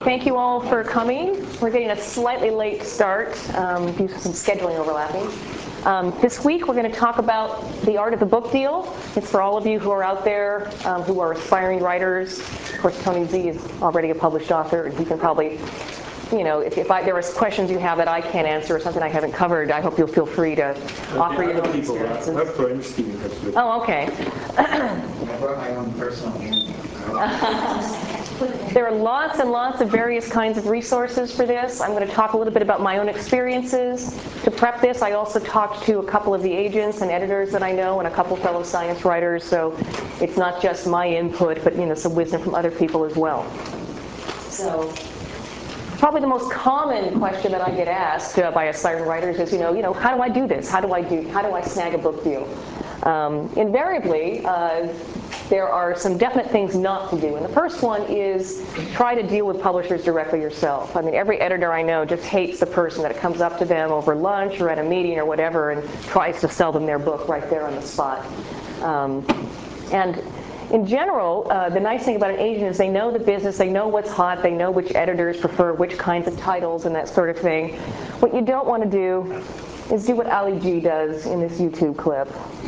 Thank you all for coming. We're getting a slightly late start due to some scheduling overlapping. This week we're going to talk about the art of the book deal. It's for all of you who are out there who are aspiring writers. Of course, Tony Z is already a published author, and he can probably, you know, if there are questions you have that I can't answer or something I haven't covered, I hope you'll feel free to offer your experiences. I have friends Stephen has to. Oh, okay. I brought my own personal handbook. There are lots and lots of various kinds of resources for this. I'm going to talk a little bit about my own experiences. To prep this, I also talked to a couple of the agents and editors that I know and a couple fellow science writers, so it's not just my input, but some wisdom from other people as well. So probably the most common question that I get asked by aspiring writers is, how do I do this? How do I snag a book deal? Invariably, there are some definite things not to do. And the first one is try to deal with publishers directly yourself. I mean, every editor I know just hates the person that comes up to them over lunch or at a meeting or whatever and tries to sell them their book right there on the spot. And in general, the nice thing about an agent is they know the business, they know what's hot, they know which editors prefer which kinds of titles and that sort of thing. What you don't want to do is do what Ali G does in this YouTube clip.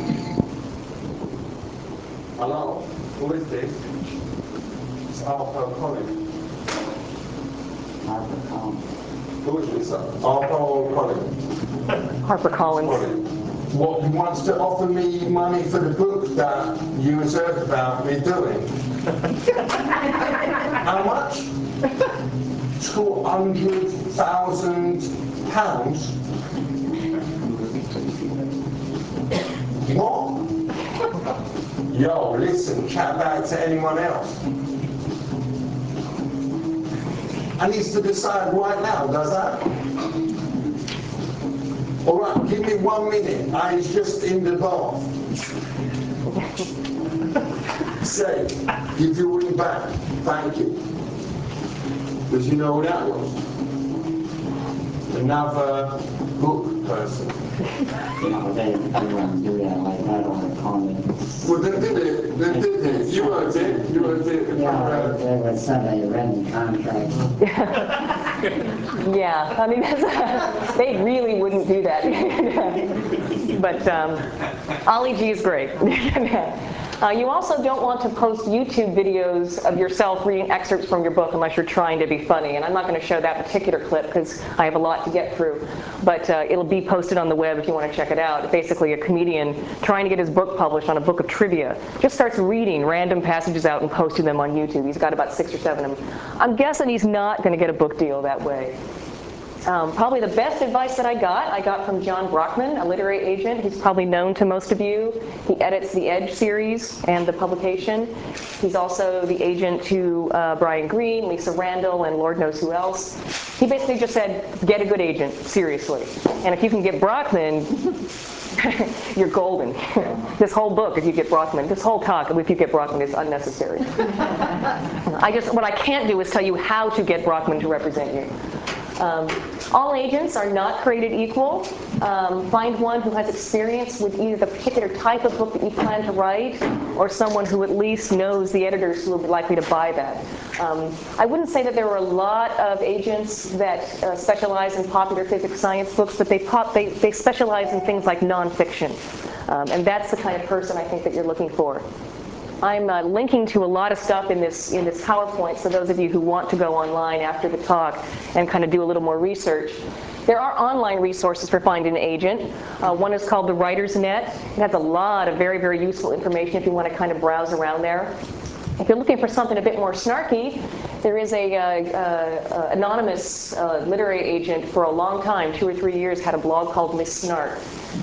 Hello, who is this? It's Harper Collins. Harper Collins. Who is this, sir? Harper Collins. Harper Collins. What, he wants to offer me money for the book that you reserved about me doing? How much? £200,000? What? Yo, listen, chat back to anyone else. I need to decide right now, does that? All right, give me 1 minute. I was just in the bath. Say, give you a ring back. Thank you. Because you know who that was? Another book person. Everyone do that like that on the comment. Well, they did it. They did it. You wrote it. You wrote it. Yeah, there was somebody written contract. Yeah, I mean, they really wouldn't do that. But Ali G is great. You also don't want to post YouTube videos of yourself reading excerpts from your book unless you're trying to be funny. And I'm not going to show that particular clip because I have a lot to get through. But it'll be posted on the web if you want to check it out. Basically, a comedian trying to get his book published on a book of trivia just starts reading random passages out and posting them on YouTube. He's got about 6 or 7 of them. I'm guessing he's not going to get a book deal that way. Probably the best advice that I got from John Brockman, a literary agent. He's probably known to most of you. He edits the Edge series and the publication. He's also the agent to Brian Greene, Lisa Randall, and Lord knows who else. He basically just said, get a good agent, seriously. And if you can get Brockman, you're golden. This whole book, if you get Brockman, this whole talk, if you get Brockman, is unnecessary. What I can't do is tell you how to get Brockman to represent you. All agents are not created equal. Find one who has experience with either the particular type of book that you plan to write or someone who at least knows the editors who will be likely to buy that. I wouldn't say that there are a lot of agents that specialize in popular physics science books, but they specialize in things like nonfiction. And that's the kind of person I think that you're looking for. I'm linking to a lot of stuff in this PowerPoint, so those of you who want to go online after the talk and kind of do a little more research. There are online resources for finding an agent. One is called the Writer's Net. It has a lot of very, very useful information if you want to kind of browse around there. If you're looking for something a bit more snarky, there is a anonymous literary agent for a long time, 2 or 3 years, had a blog called Miss Snark.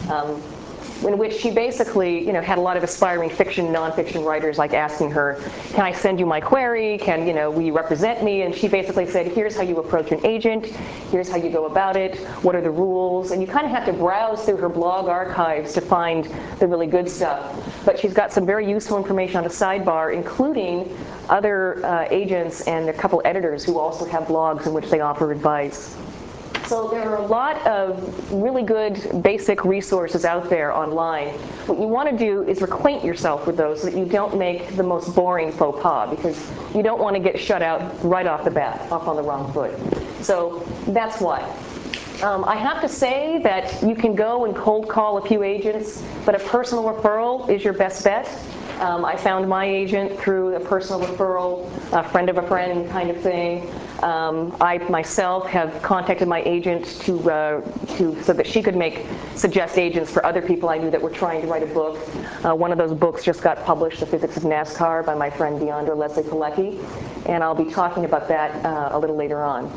In which she basically, had a lot of aspiring fiction, nonfiction writers like asking her, can I send you my query? Will you represent me? And she basically said, here's how you approach an agent. Here's how you go about it. What are the rules? And you kind of have to browse through her blog archives to find the really good stuff. But she's got some very useful information on the sidebar, including other agents and a couple editors who also have blogs in which they offer advice. So there are a lot of really good basic resources out there online. What you want to do is acquaint yourself with those so that you don't make the most boring faux pas, because you don't want to get shut out right off the bat, off on the wrong foot. So that's why. I have to say that you can go and cold call a few agents, but a personal referral is your best bet. I found my agent through a personal referral, a friend of a friend kind of thing. I myself have contacted my agent so that she could suggest agents for other people I knew that were trying to write a book. One of those books just got published, The Physics of NASCAR, by my friend Deandra Leslie Pilecki, and I'll be talking about that a little later on.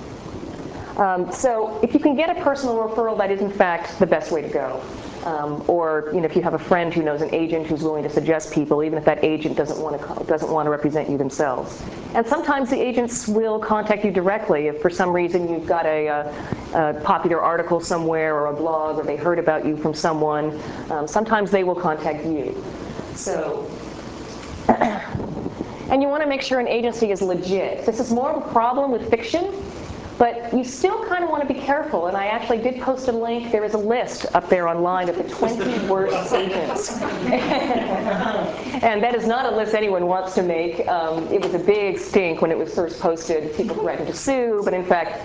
So if you can get a personal referral, that is in fact the best way to go. Or if you have a friend who knows an agent who's willing to suggest people, even if that agent doesn't want to represent you themselves. And sometimes the agents will contact you directly if for some reason you've got a popular article somewhere or a blog, or they heard about you from someone. Sometimes they will contact you. So. And you want to make sure an agency is legit. This is more of a problem with fiction. But you still kind of want to be careful, and I actually did post a link. There is a list up there online of the 20 worst agents. And that is not a list anyone wants to make. It was a big stink when it was first posted. People threatened to sue, but in fact,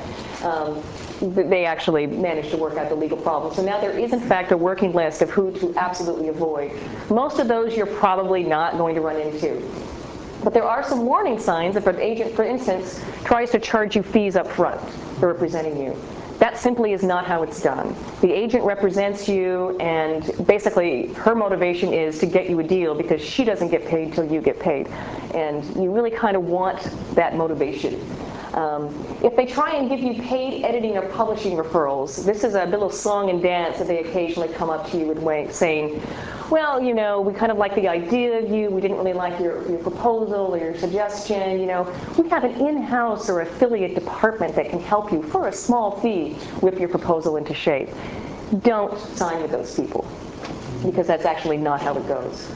they actually managed to work out the legal problem. So now there is, in fact, a working list of who to absolutely avoid. Most of those you're probably not going to run into. But there are some warning signs if an agent, for instance, tries to charge you fees up front for representing you. That simply is not how it's done. The agent represents you, and basically her motivation is to get you a deal because she doesn't get paid until you get paid. And you really kind of want that motivation. If they try and give you paid editing or publishing referrals, this is a little song and dance that they occasionally come up to you with saying, well, we kind of like the idea of you. We didn't really like your proposal or your suggestion. We have an in-house or affiliate department that can help you for a small fee whip your proposal into shape. Don't sign with those people, because that's actually not how it goes.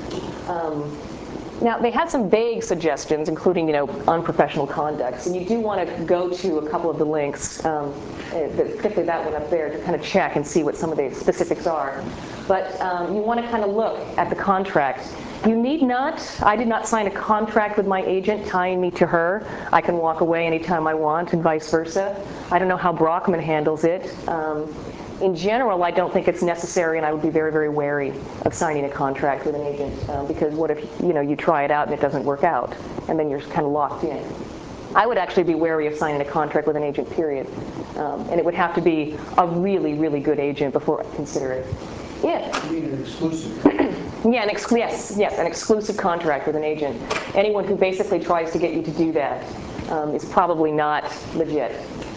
Now, they have some vague suggestions, including, unprofessional conduct. And you do want to go to a couple of the links, particularly that one up there, to kind of check and see what some of the specifics are. But you want to kind of look at the contract. You need not. I did not sign a contract with my agent tying me to her. I can walk away anytime I want, and vice versa. I don't know how Brockman handles it. In general, I don't think it's necessary, and I would be very, very wary of signing a contract with an agent, because what if you try it out and it doesn't work out, and then you're kind of locked in. I would actually be wary of signing a contract with an agent, period. And it would have to be a really, really good agent before I consider it. Yeah. You mean an exclusive? Yeah, an exclusive contract with an agent. Anyone who basically tries to get you to do that is probably not legit.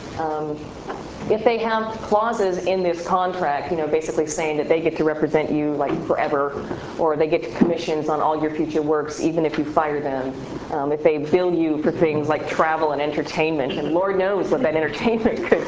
If they have clauses in this contract, basically saying that they get to represent you like forever, or they get commissions on all your future works, even if you fire them, if they bill you for things like travel and entertainment, and Lord knows what that entertainment could.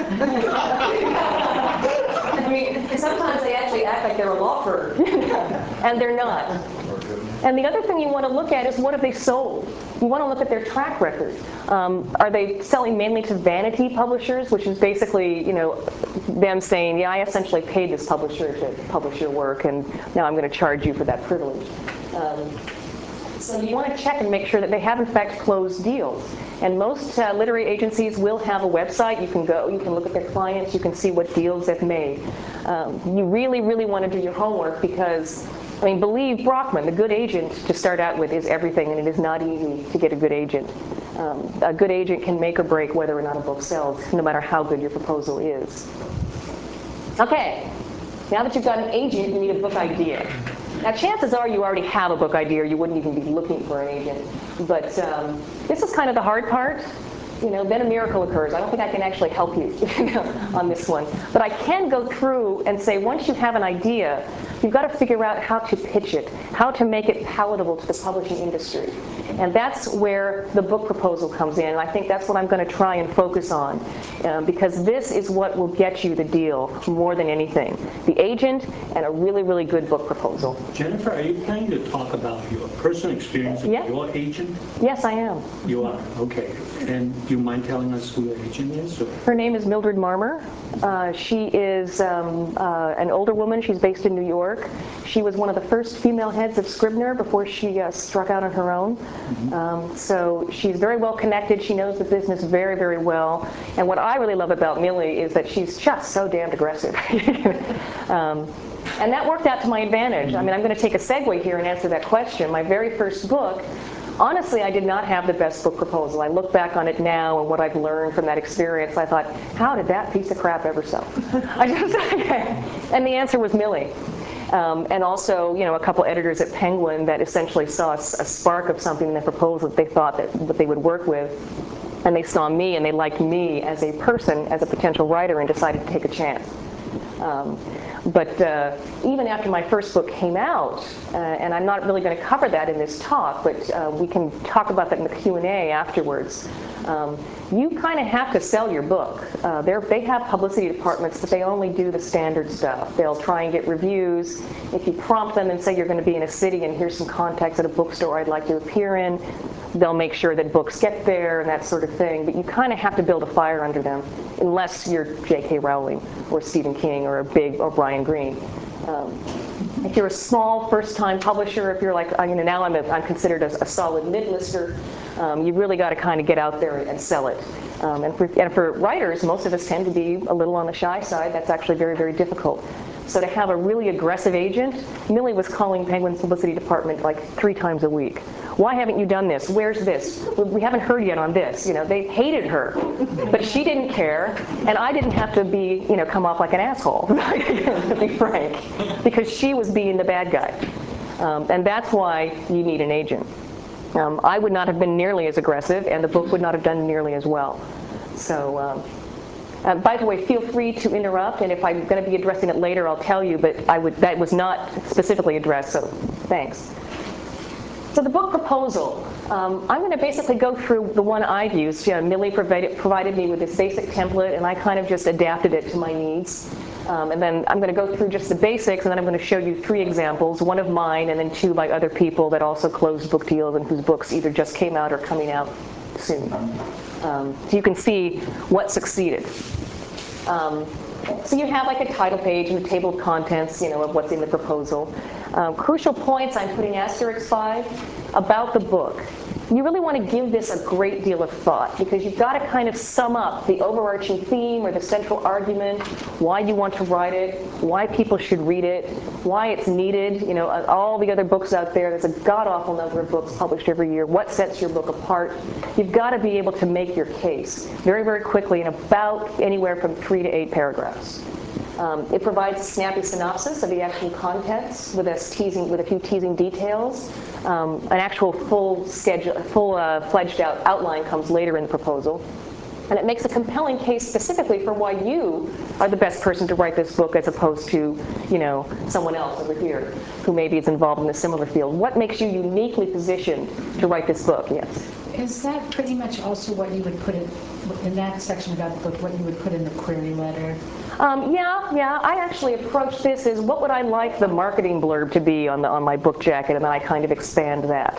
I mean, sometimes they actually act like they're a law firm, and they're not. And the other thing you want to look at is, what have they sold? You want to look at their track record. Are they selling mainly to vanity publishers, which is basically, them saying, yeah, I essentially paid this publisher to publish your work, and now I'm going to charge you for that privilege. So you want to check and make sure that they have, in fact, closed deals. And most literary agencies will have a website. You can go, you can look at their clients, you can see what deals they've made. You really, really want to do your homework, because, believe Brockman, the good agent to start out with is everything, and it is not easy to get a good agent. A good agent can make or break whether or not a book sells, no matter how good your proposal is. Okay, now that you've got an agent, you need a book idea. Now, chances are you already have a book idea, or you wouldn't even be looking for an agent. But this is kind of the hard part. Then a miracle occurs. I don't think I can actually help you on this one. But I can go through and say, once you have an idea, you've got to figure out how to pitch it, how to make it palatable to the publishing industry. And that's where the book proposal comes in. And I think that's what I'm going to try and focus on, because this is what will get you the deal more than anything. The agent and a really, really good book proposal. Jennifer, are you planning to talk about your personal experience with your agent? Yes, I am. You are? Okay. And do you mind telling us who your agent is? Or? Her name is Mildred Marmer. She is an older woman. She's based in New York. She was one of the first female heads of Scribner before she struck out on her own. So she's very well connected. She knows the business very, very well. And what I really love about Millie is that she's just so damned aggressive. And that worked out to my advantage. I mean, I'm going to take a segue here and answer that question. My very first book, honestly, I did not have the best book proposal. I look back on it now and what I've learned from that experience, I thought, how did that piece of crap ever sell? And the answer was Millie. And also, you know, a couple editors at Penguin that essentially saw a spark of something in the proposal that they thought that they would work with. And they saw me and they liked me as a person, as a potential writer, and decided to take a chance. But even after my first book came out, and I'm not really going to cover that in this talk, but we can talk about that in the Q&A afterwards, you kind of have to sell your book. They have publicity departments, but they only do the standard stuff. They'll try and get reviews. If you prompt them and say you're going to be in a city and here's some contacts at a bookstore I'd like to appear in, they'll make sure that books get there and that sort of thing. But you kind of have to build a fire under them, unless you're J.K. Rowling or Stephen King or Brian Greene. If you're a small first-time publisher, if you're like, you know, now I'm considered a solid mid-lister, you really got to kind of get out there and sell it. And for writers, most of us tend to be a little on the shy side. That's actually very, very difficult. So to have a really aggressive agent, Millie was calling Penguin's publicity department like 3 times a week. Why haven't you done this? Where's this? We haven't heard yet on this. You know, they hated her, but she didn't care, and I didn't have to be, you know, come off like an asshole, to be frank, because she was being the bad guy, and that's why you need an agent. I would not have been nearly as aggressive, and the book would not have done nearly as well. So. By the way, feel free to interrupt, and if I'm going to be addressing it later, I'll tell you, but that was not specifically addressed, so thanks. So the book proposal, I'm going to basically go through the one I've used. You know, Millie provided me with this basic template, and I kind of just adapted it to my needs. And then I'm going to go through just the basics, and then I'm going to show you 3 examples, 1 of mine and then 2 by other people that also closed book deals and whose books either just came out or coming out soon. So you can see what succeeded. So you have like a title page and a table of contents, you know, of what's in the proposal. Crucial points I'm putting asterisks by about the book. You really want to give this a great deal of thought, because you've got to kind of sum up the overarching theme or the central argument, why you want to write it, why people should read it, why it's needed. You know, all the other books out there, there's a god-awful number of books published every year. What sets your book apart? You've got to be able to make your case very, very quickly in about anywhere from 3 to 8 paragraphs. It provides a snappy synopsis of the actual contents with a few teasing details. An actual full-fledged out outline comes later in the proposal. And it makes a compelling case specifically for why you are the best person to write this book, as opposed to, you know, someone else over here who maybe is involved in a similar field. What makes you uniquely positioned to write this book? Yes. Is that pretty much also what you would put in that section about the book, what you would put in the query letter? Yeah. I actually approached this as, what would I like the marketing blurb to be on my book jacket, and then I kind of expand that.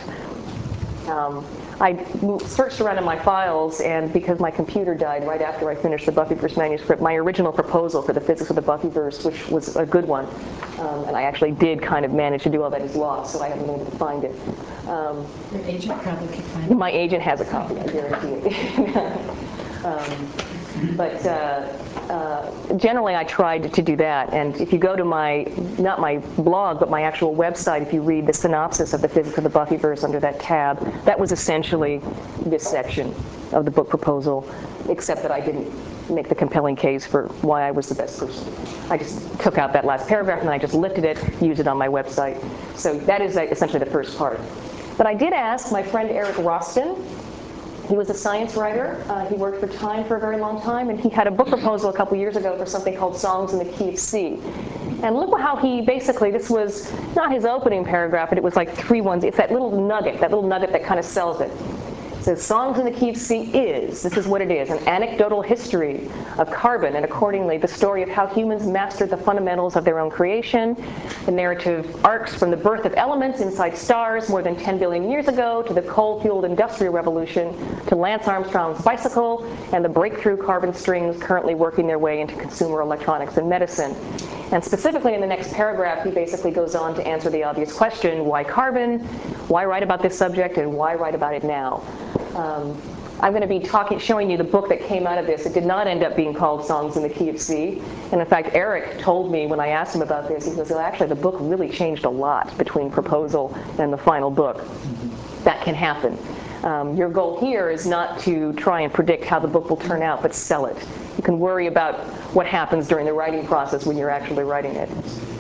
I searched around in my files, and because my computer died right after I finished the Buffyverse manuscript, my original proposal for the physics of the Buffyverse, which was a good one, and I actually did kind of manage to do all that, is lost, so I haven't been able to find it. Your agent probably could find it. My agent has a copy, I guarantee it. But generally I tried to do that, and if you go to not my blog, but my actual website, if you read the synopsis of the physics of the Buffyverse under that tab, that was essentially this section of the book proposal, except that I didn't make the compelling case for why I was the best person. I just took out that last paragraph and I just lifted it, used it on my website. So that is essentially the first part. But I did ask my friend Eric Roston. He was a science writer. He worked for Time for a very long time, and he had a book proposal a couple years ago for something called Songs in the Key of C. And look how he basically, this was not his opening paragraph, but it was like 3 ones. It's that little nugget that kind of sells it. It says, Songs in the Key of C is, this is what it is, an anecdotal history of carbon, and accordingly the story of how humans mastered the fundamentals of their own creation. The narrative arcs from the birth of elements inside stars more than 10 billion years ago, to the coal-fueled industrial revolution, to Lance Armstrong's bicycle, and the breakthrough carbon strings currently working their way into consumer electronics and medicine. And specifically in the next paragraph, he basically goes on to answer the obvious question, why carbon? Why write about this subject, and why write about it now? I'm going to be showing you the book that came out of this. It did not end up being called Songs in the Key of C. And in fact, Eric told me when I asked him about this, he says, well, actually, the book really changed a lot between proposal and the final book. That can happen. Your goal here is not to try and predict how the book will turn out, but sell it. You can worry about what happens during the writing process when you're actually writing it.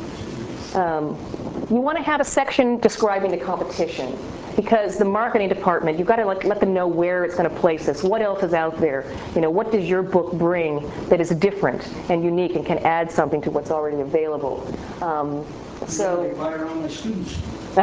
You want to have a section describing the competition, because the marketing department, you've got to let them know where it's going to place this. What else is out there? What does your book bring that is different and unique and can add something to what's already available? They fire on my students.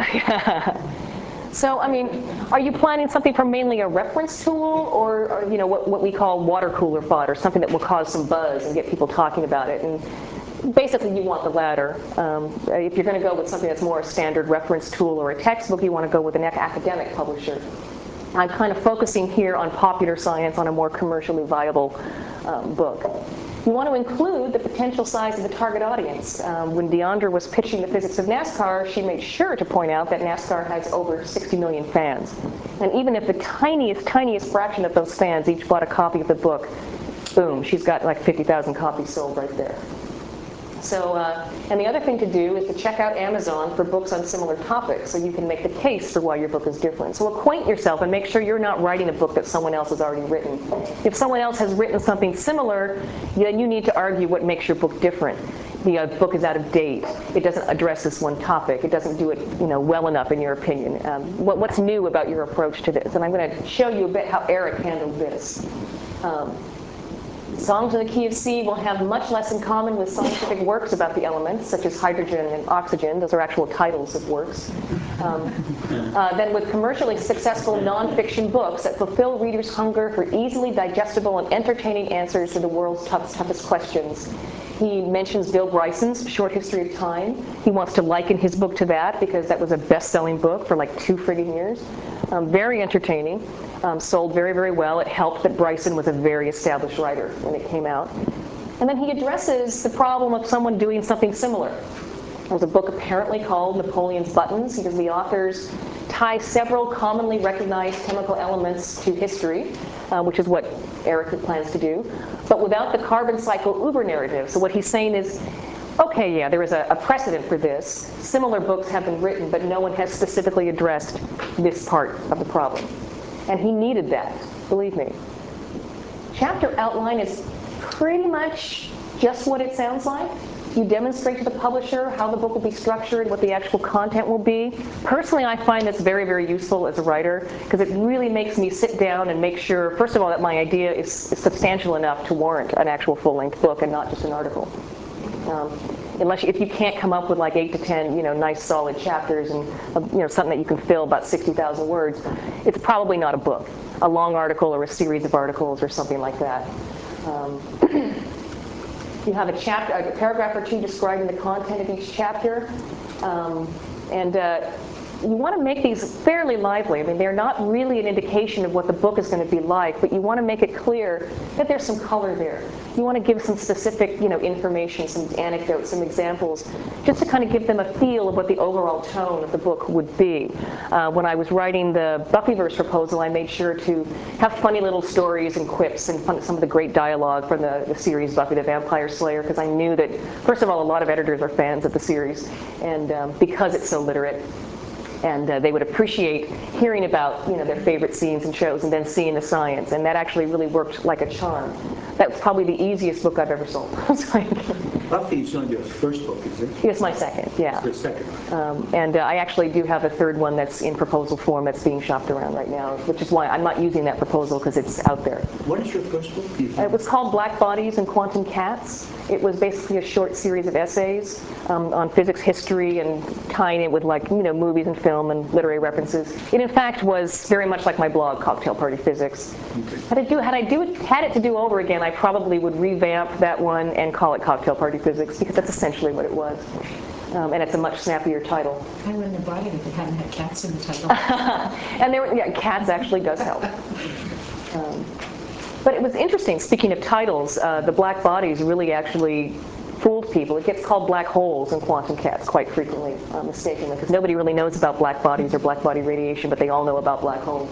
So, I mean, are you planning something for mainly a reference tool, or what we call water cooler fodder, something that will cause some buzz and get people talking about it? And basically, you want the latter. If you're going to go with something that's more a standard reference tool or a textbook, you want to go with an academic publisher. I'm kind of focusing here on popular science, on a more commercially viable book. You want to include the potential size of the target audience. When Deandra was pitching the physics of NASCAR, she made sure to point out that NASCAR has over 60 million fans. And even if the tiniest fraction of those fans each bought a copy of the book, boom, she's got like 50,000 copies sold right there. So, and the other thing to do is to check out Amazon for books on similar topics, so you can make the case for why your book is different. So acquaint yourself and make sure you're not writing a book that someone else has already written. If someone else has written something similar, then you need to argue what makes your book different. The book is out of date. It doesn't address this one topic. It doesn't do it, well enough in your opinion. What's new about your approach to this? And I'm going to show you a bit how Eric handled this. Songs in the Key of C will have much less in common with scientific works about the elements, such as hydrogen and oxygen. Those are actual titles of works. Than with commercially successful nonfiction books that fulfill readers' hunger for easily digestible and entertaining answers to the world's toughest questions. He mentions Bill Bryson's Short History of Time. He wants to liken his book to that because that was a best-selling book for like 2 friggin' years. Very entertaining, sold very, very well. It helped that Bryson was a very established writer when it came out. And then he addresses the problem of someone doing something similar. There's a book apparently called Napoleon's Buttons, because the authors tie several commonly recognized chemical elements to history, which is what Eric plans to do, but without the carbon cycle uber narrative. So what he's saying is, okay, yeah, there is a precedent for this. Similar books have been written, but no one has specifically addressed this part of the problem. And he needed that, believe me. Chapter outline is pretty much just what it sounds like. You demonstrate to the publisher how the book will be structured, what the actual content will be. Personally, I find this very, very useful as a writer, because it really makes me sit down and make sure, first of all, that my idea is substantial enough to warrant an actual full-length book and not just an article. If you can't come up with like 8 to 10, nice solid chapters and something that you can fill about 60,000 words, it's probably not a book. A long article or a series of articles or something like that. You have a paragraph or two describing the content of each chapter, you want to make these fairly lively. I mean, they're not really an indication of what the book is going to be like, but you want to make it clear that there's some color there. You want to give some specific, information, some anecdotes, some examples, just to kind of give them a feel of what the overall tone of the book would be. When I was writing the Buffyverse proposal, I made sure to have funny little stories and quips and some of the great dialogue from the series Buffy the Vampire Slayer, because I knew that, first of all, a lot of editors are fans of the series, and because it's so literate. And they would appreciate hearing about their favorite scenes and shows and then seeing the science. And that actually really worked like a charm. That's probably the easiest book I've ever sold. Buffy's not your first book, is it? It's my second, yeah. The second. And I actually do have a third one that's in proposal form that's being shopped around right now, which is why I'm not using that proposal because it's out there. What is your first book? It was called Black Bodies and Quantum Cats. It was basically a short series of essays on physics history and tying it with movies and film and literary references. It in fact was very much like my blog, Cocktail Party Physics. Okay. Had it to do over again, I probably would revamp that one and call it Cocktail Party Physics because that's essentially what it was. And it's a much snappier title. I wouldn't have bought it if it hadn't had cats in the title. And cats actually does help. But it was interesting, speaking of titles, the Black Bodies really actually fooled people. It gets called black holes in quantum cats quite frequently, mistakenly, because nobody really knows about black bodies or black body radiation, but they all know about black holes.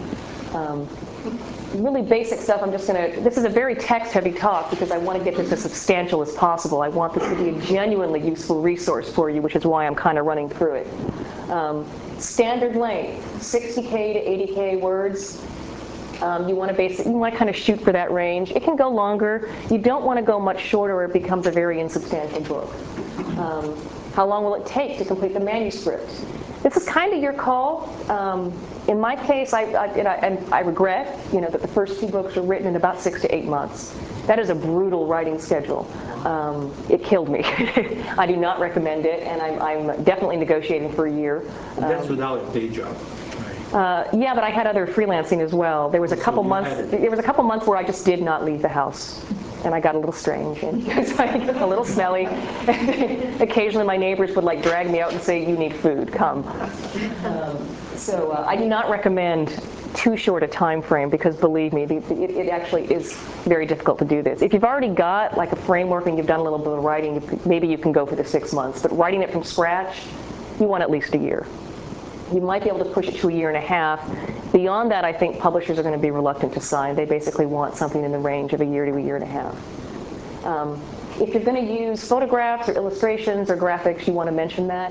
Really basic stuff. This is a very text-heavy talk because I want to get this as substantial as possible. I want this to be a genuinely useful resource for you, which is why I'm kind of running through it. Standard length, 60K to 80K words. You want to kind of shoot for that range. It can go longer. You don't want to go much shorter or it becomes a very insubstantial book. How long will it take to complete the manuscript? This is kind of your call. In my case, I regret, that the first two books were written in about 6 to 8 months. That is a brutal writing schedule. It killed me. I do not recommend it, and I'm definitely negotiating for a year. That's without a day job. Yeah, but I had other freelancing as well. There was a couple months where I just did not leave the house, and I got a little strange and a little smelly. Occasionally, my neighbors would drag me out and say, "You need food. Come." So I do not recommend too short a time frame because, believe me, it actually is very difficult to do this. If you've already got a framework and you've done a little bit of writing, maybe you can go for the 6 months. But writing it from scratch, you want at least a year. You might be able to push it to a year and a half. Beyond that, I think publishers are going to be reluctant to sign. They basically want something in the range of a year to a year and a half. If you're going to use photographs or illustrations or graphics, you want to mention that.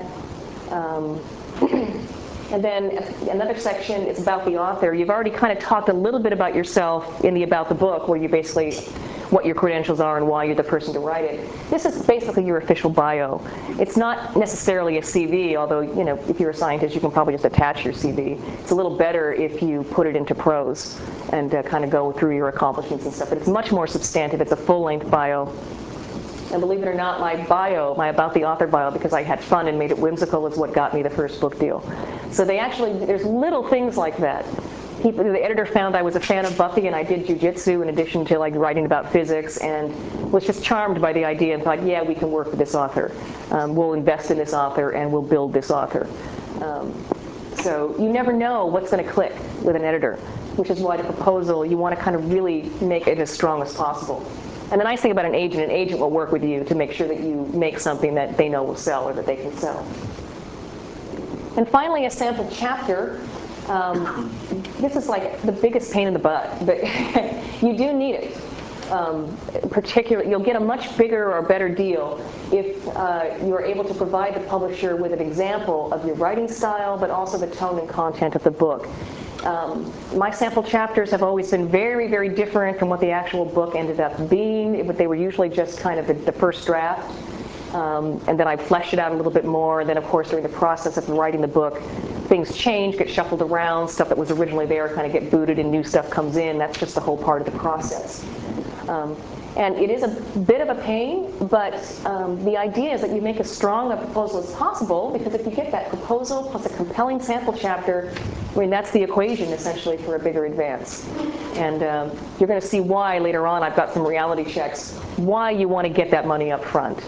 And then another section is about the author. You've already kind of talked a little bit about yourself in the About the Book, where you basically what your credentials are and why you're the person to write it. This is basically your official bio. It's not necessarily a CV, although if you're a scientist, you can probably just attach your CV. It's a little better if you put it into prose and kind of go through your accomplishments and stuff. But it's much more substantive. It's a full-length bio. And believe it or not, my About the Author bio, because I had fun and made it whimsical, is what got me the first book deal. So there's little things like that. The editor found I was a fan of Buffy and I did jujitsu in addition to writing about physics, and was just charmed by the idea and thought, yeah, we can work with this author. We'll invest in this author and we'll build this author. So you never know what's going to click with an editor, which is why the proposal, you want to kind of really make it as strong as possible. And the nice thing about an agent will work with you to make sure that you make something that they know will sell or that they can sell. And finally, a sample chapter. This is the biggest pain in the butt, but you do need it. Particularly, you'll get a much bigger or better deal if you are able to provide the publisher with an example of your writing style, but also the tone and content of the book. My sample chapters have always been very, very different from what the actual book ended up being. They were usually just kind of the first draft. And then I fleshed it out a little bit more. And then, of course, during the process of writing the book, things change, get shuffled around. Stuff that was originally there kind of get booted and new stuff comes in. That's just the whole part of the process. And it is a bit of a pain, but the idea is that you make as strong a proposal as possible, because if you get that proposal plus a compelling sample chapter, that's the equation, essentially, for a bigger advance. And you're going to see why later on. I've got some reality checks, why you want to get that money up front.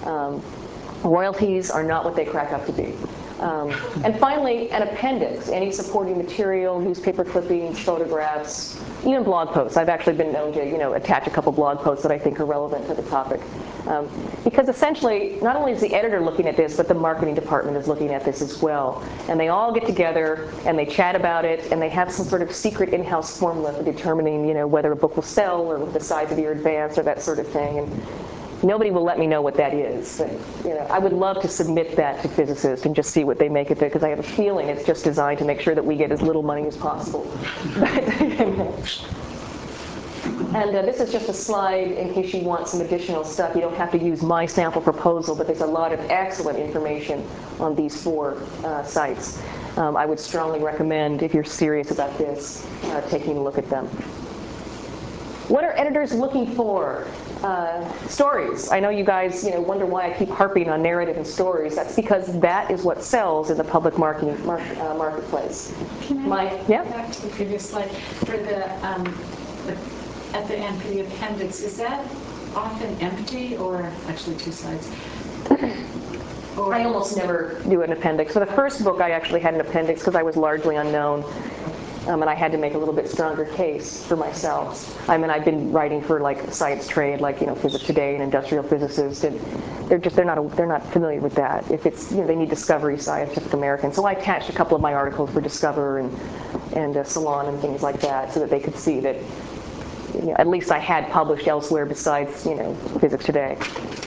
Royalties are not what they crack up to be. And finally, an appendix, any supporting material, newspaper clippings, photographs, even blog posts. I've actually been known to, attach a couple blog posts that I think are relevant to the topic. Because essentially, not only is the editor looking at this, but the marketing department is looking at this as well. And they all get together and they chat about it, and they have some sort of secret in-house formula for determining, whether a book will sell or the size of your advance or that sort of thing. And nobody will let me know what that is. But, I would love to submit that to physicists and just see what they make of it, because I have a feeling it's just designed to make sure that we get as little money as possible. And this is just a slide in case you want some additional stuff. You don't have to use my sample proposal, but there's a lot of excellent information on these 4 sites. I would strongly recommend, if you're serious about this, taking a look at them. What are editors looking for? Stories. I know you guys wonder why I keep harping on narrative and stories. That's because that is what sells in the public marketplace. Can I go Yeah? back to the previous slide? For at the end, for the appendix, is that often empty or actually 2 slides? Or I almost never do an appendix. For the first book, I actually had an appendix because I was largely unknown. And I had to make a little bit stronger case for myself. I mean, I've been writing for like science trade, like Physics Today and Industrial Physicist, and they're not familiar with that. If it's they need Discovery, Scientific American. So I attached a couple of my articles for Discover and Salon and things like that, so that they could see that at least I had published elsewhere besides Physics Today.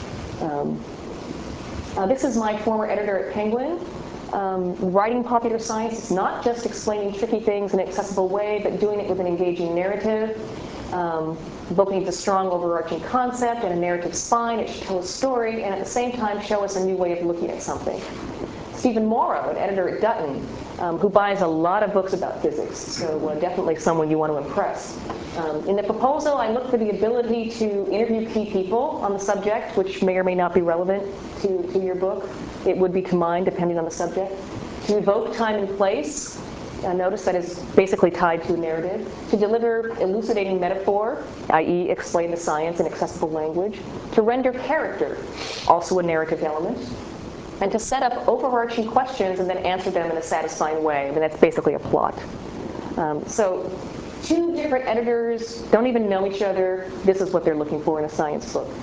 This is my former editor at Penguin. Writing popular science is not just explaining tricky things in an accessible way, but doing it with an engaging narrative. The book needs a strong overarching concept and a narrative spine. It should tell a story and at the same time show us a new way of looking at something. Stephen Morrow, an editor at Dutton, who buys a lot of books about physics, so definitely someone you want to impress. In the proposal, I look for the ability to interview key people on the subject, which may or may not be relevant to your book. It would be to mine, depending on the subject. To evoke time and place. Notice that is basically tied to a narrative. To deliver elucidating metaphor, i.e. explain the science in accessible language. To render character, also a narrative element. And to set up overarching questions and then answer them in a satisfying way. I mean, that's basically a plot. So 2 different editors don't even know each other. This is what they're looking for in a science book.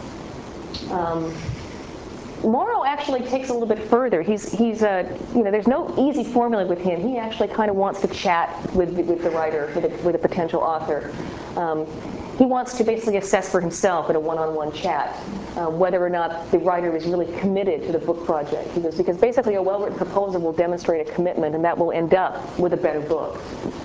Morrow actually takes a little bit further. There's no easy formula with him. He actually kind of wants to chat with the writer, with a potential author. He wants to basically assess for himself in a one-on-one chat whether or not the writer is really committed to the book project. He goes, because basically a well-written proposal will demonstrate a commitment, and that will end up with a better book.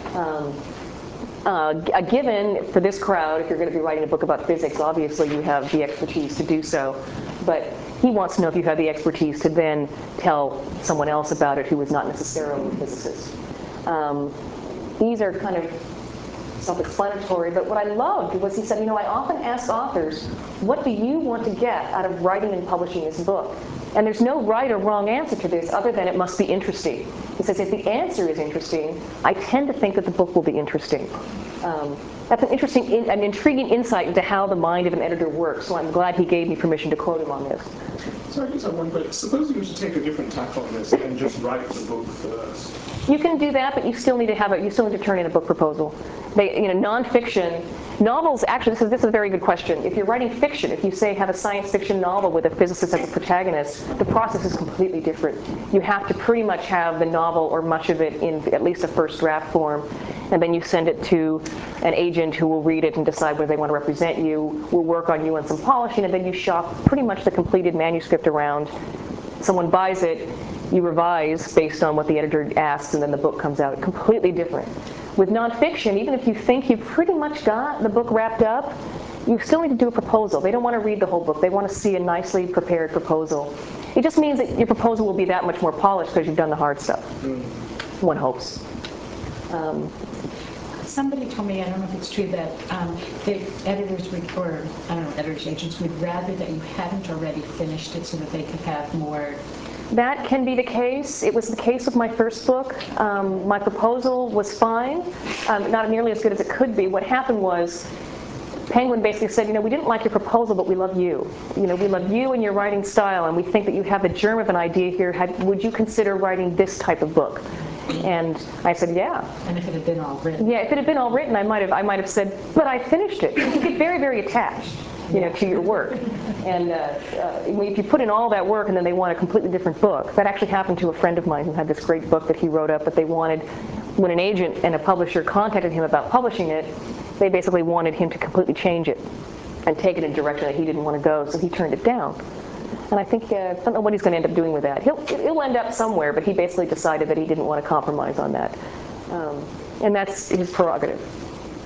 A given for this crowd, if you're going to be writing a book about physics, obviously you have the expertise to do so. But he wants to know if you have the expertise to then tell someone else about it who is not necessarily a physicist. These are kind of self-explanatory, but what I loved was he said, I often ask authors, what do you want to get out of writing and publishing this book? And there's no right or wrong answer to this other than it must be interesting. He says, if the answer is interesting, I tend to think that the book will be interesting. That's an intriguing insight into how the mind of an editor works, so I'm glad he gave me permission to quote him on this. So I guess I wonder, but suppose you were to take a different tack on this and just write the book first. You can do that, but you still need to turn in a book proposal. Nonfiction, novels, actually, this is a very good question. If you're writing fiction, if you say have a science fiction novel with a physicist as a protagonist, the process is completely different. You have to pretty much have the novel or much of it in at least a first draft form, and then you send it to an agent who will read it and decide whether they want to represent you, will work on you on some polishing, and then you shop pretty much the completed manuscript around. Someone buys it, you revise based on what the editor asks, and then the book comes out completely different. With nonfiction, even if you think you've pretty much got the book wrapped up, you still need to do a proposal. They don't want to read the whole book. They want to see a nicely prepared proposal. It just means that your proposal will be that much more polished because you've done the hard stuff. One hopes. Somebody told me, I don't know if it's true, that the editors editors' agents would rather that you hadn't already finished it so that they could have more. That can be the case. It was the case with my first book. My proposal was fine, not nearly as good as it could be. What happened was Penguin basically said, we didn't like your proposal, but we love you. We love you and your writing style, and we think that you have the germ of an idea here. Would you consider writing this type of book? And I said, yeah. And if it had been all written? Yeah, if it had been all written, I might have said, but I finished it. You get very, very attached, to your work. And if you put in all that work and then they want a completely different book, that actually happened to a friend of mine who had this great book that he wrote up, but they wanted, when an agent and a publisher contacted him about publishing it, they basically wanted him to completely change it and take it in a direction that he didn't want to go, so he turned it down. And I think, I don't know what he's going to end up doing with that. He'll end up somewhere, but he basically decided that he didn't want to compromise on that. And that's his prerogative.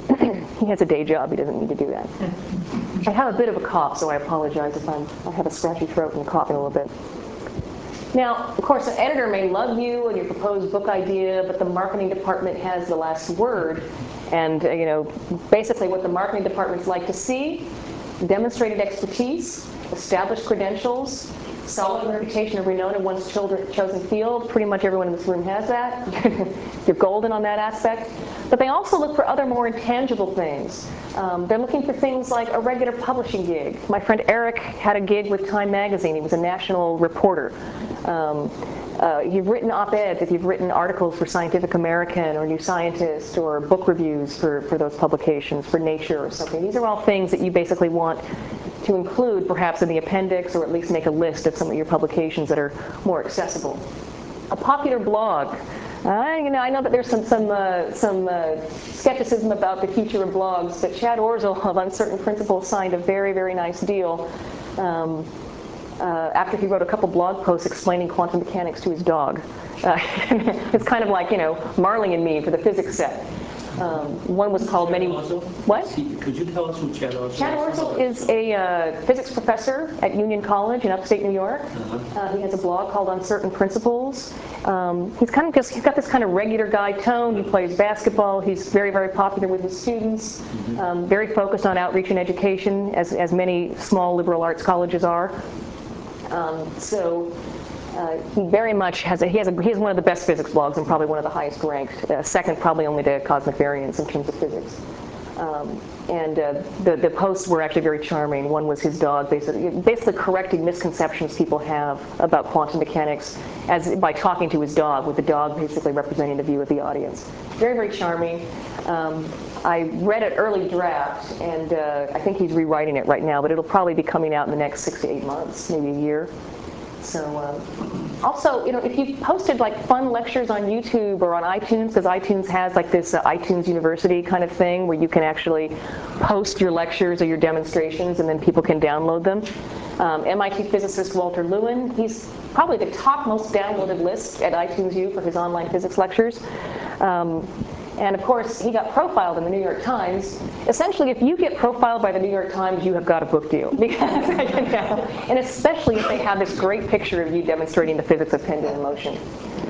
He has a day job. He doesn't need to do that. I have a bit of a cough, so I apologize if I have a scratchy throat and coughing a little bit. Now, of course, an editor may love you and your proposed book idea, but the marketing department has the last word. And basically what the marketing departments like to see: demonstrated expertise, established credentials, solid reputation of renown in one's chosen field. Pretty much everyone in this room has that. You're golden on that aspect. But they also look for other more intangible things. They're looking for things like a regular publishing gig. My friend Eric had a gig with Time Magazine. He was a national reporter. You've written op-eds, if you've written articles for Scientific American or New Scientist, or book reviews for those publications, for Nature or something. These are all things that you basically want to include perhaps in the appendix, or at least make a list of some of your publications that are more accessible. A popular blog. I know that there's some skepticism about the future of blogs, but Chad Orzel of Uncertain Principles signed a very, very nice deal after he wrote a couple blog posts explaining quantum mechanics to his dog. It's kind of like, Marley and Me for the physics set. One was called Many... What? Could you tell us who Chad Orzel is? Chad Orzel is a physics professor at Union College in upstate New York. He has a blog called Uncertain Principles. He's got this kind of regular guy tone. He plays basketball. He's very, very popular with his students. Very focused on outreach and education, as many small liberal arts colleges are. He very much has he has one of the best physics blogs and probably one of the highest ranked, second probably only to Cosmic Variance in terms of physics. The posts were actually very charming. One was his dog basically correcting misconceptions people have about quantum mechanics by talking to his dog, with the dog basically representing the view of the audience. Very, very charming. I read an early draft, and I think he's rewriting it right now, but it'll probably be coming out in the next 6 to 8 months, maybe a year. So also, if you've posted like fun lectures on YouTube or on iTunes, because iTunes has like this iTunes University kind of thing where you can actually post your lectures or your demonstrations and then people can download them. MIT physicist Walter Lewin, he's probably the top most downloaded list at iTunes U for his online physics lectures. And of course, he got profiled in the New York Times. Essentially, if you get profiled by the New York Times, you have got a book deal. Because, and especially if they have this great picture of you demonstrating the physics of pendulum motion.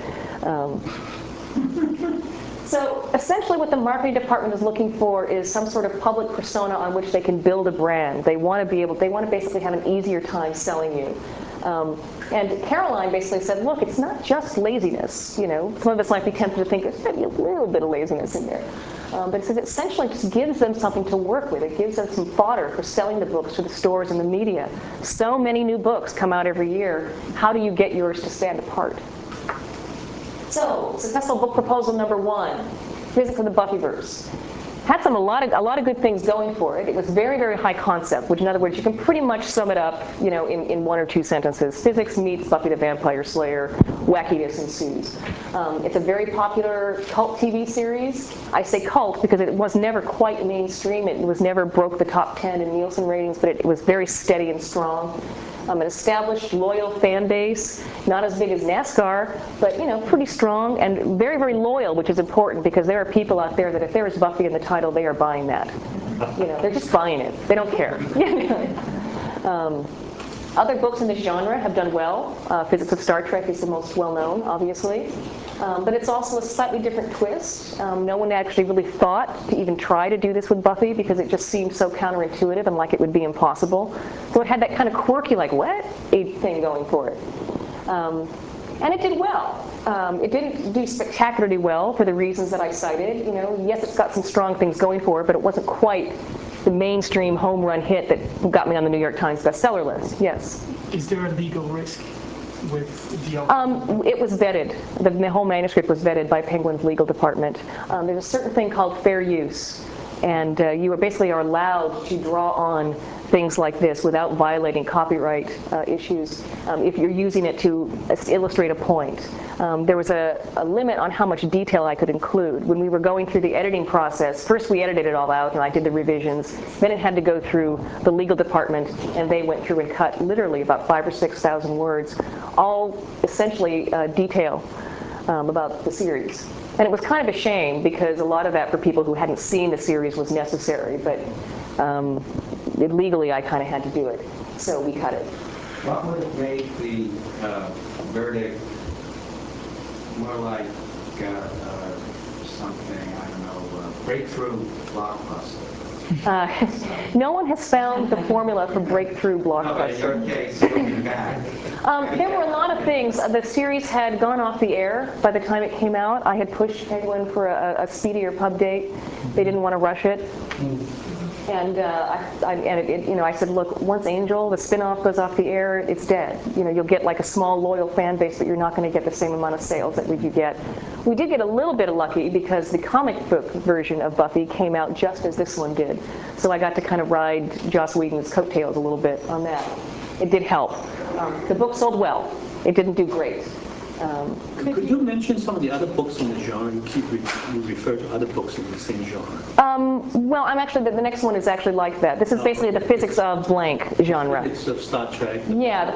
So essentially what the marketing department is looking for is some sort of public persona on which they can build a brand. They want to basically have an easier time selling you. And Caroline basically said, look, it's not just laziness. Some of us might be tempted to think there's maybe a little bit of laziness in there. But it says it essentially just gives them something to work with. It gives them some fodder for selling the books to the stores and the media. So many new books come out every year. How do you get yours to stand apart? So, successful book proposal number 1, Physics of the Buffyverse. Had a lot of good things going for it. It was very, very high concept, which in other words, you can pretty much sum it up, in 1 or 2 sentences. Physics meets Buffy the Vampire Slayer, wackiness ensues. It's a very popular cult TV series. I say cult because it was never quite mainstream. It was never broke the top 10 in Nielsen ratings, but it was very steady and strong. An established, loyal fan base, not as big as NASCAR, but pretty strong and very, very loyal, which is important because there are people out there that if there is Buffy in the title, they are buying that. They're just buying it. They don't care. Other books in this genre have done well. Physics of Star Trek is the most well-known, obviously. But it's also a slightly different twist. No one actually really thought to even try to do this with Buffy because it just seemed so counterintuitive and like it would be impossible. So it had that kind of quirky, like, what? thing going for it. And it did well. It didn't do spectacularly well for the reasons that I cited. Yes, it's got some strong things going for it, but it wasn't quite the mainstream home run hit that got me on the New York Times bestseller list. Yes? Is there a legal risk with the It was vetted. The whole manuscript was vetted by Penguin's legal department. There's a certain thing called fair use. And you basically are allowed to draw on things like this without violating copyright issues if you're using it to illustrate a point. There was a limit on how much detail I could include. When we were going through the editing process, first we edited it all out and I did the revisions. Then it had to go through the legal department and they went through and cut literally about 5,000 or 6,000 words, all essentially detail. about the series. And it was kind of a shame because a lot of that for people who hadn't seen the series was necessary, but legally I kind of had to do it, so we cut it. What would have made the verdict more like something, I don't know, breakthrough blockbuster? No one has found the formula for breakthrough blockbuster. No, in your case, looking back. There were a lot of things. The series had gone off the air by the time it came out. I had pushed Penguin for a speedier pub date. They didn't want to rush it. And I said, look, once Angel, the spin-off, goes off the air, it's dead. You'll get like a small, loyal fan base, but you're not going to get the same amount of sales that we do get. We did get a little bit lucky because the comic book version of Buffy came out just as this one did. So I got to kind of ride Joss Whedon's coattails a little bit on that. It did help. The book sold well. It didn't do great. Could you mention some of the other books in the genre? You refer to other books in the same genre. Well, I'm actually, the next one is actually like that. This is basically the physics of blank genre. Physics of Star Trek. Yeah,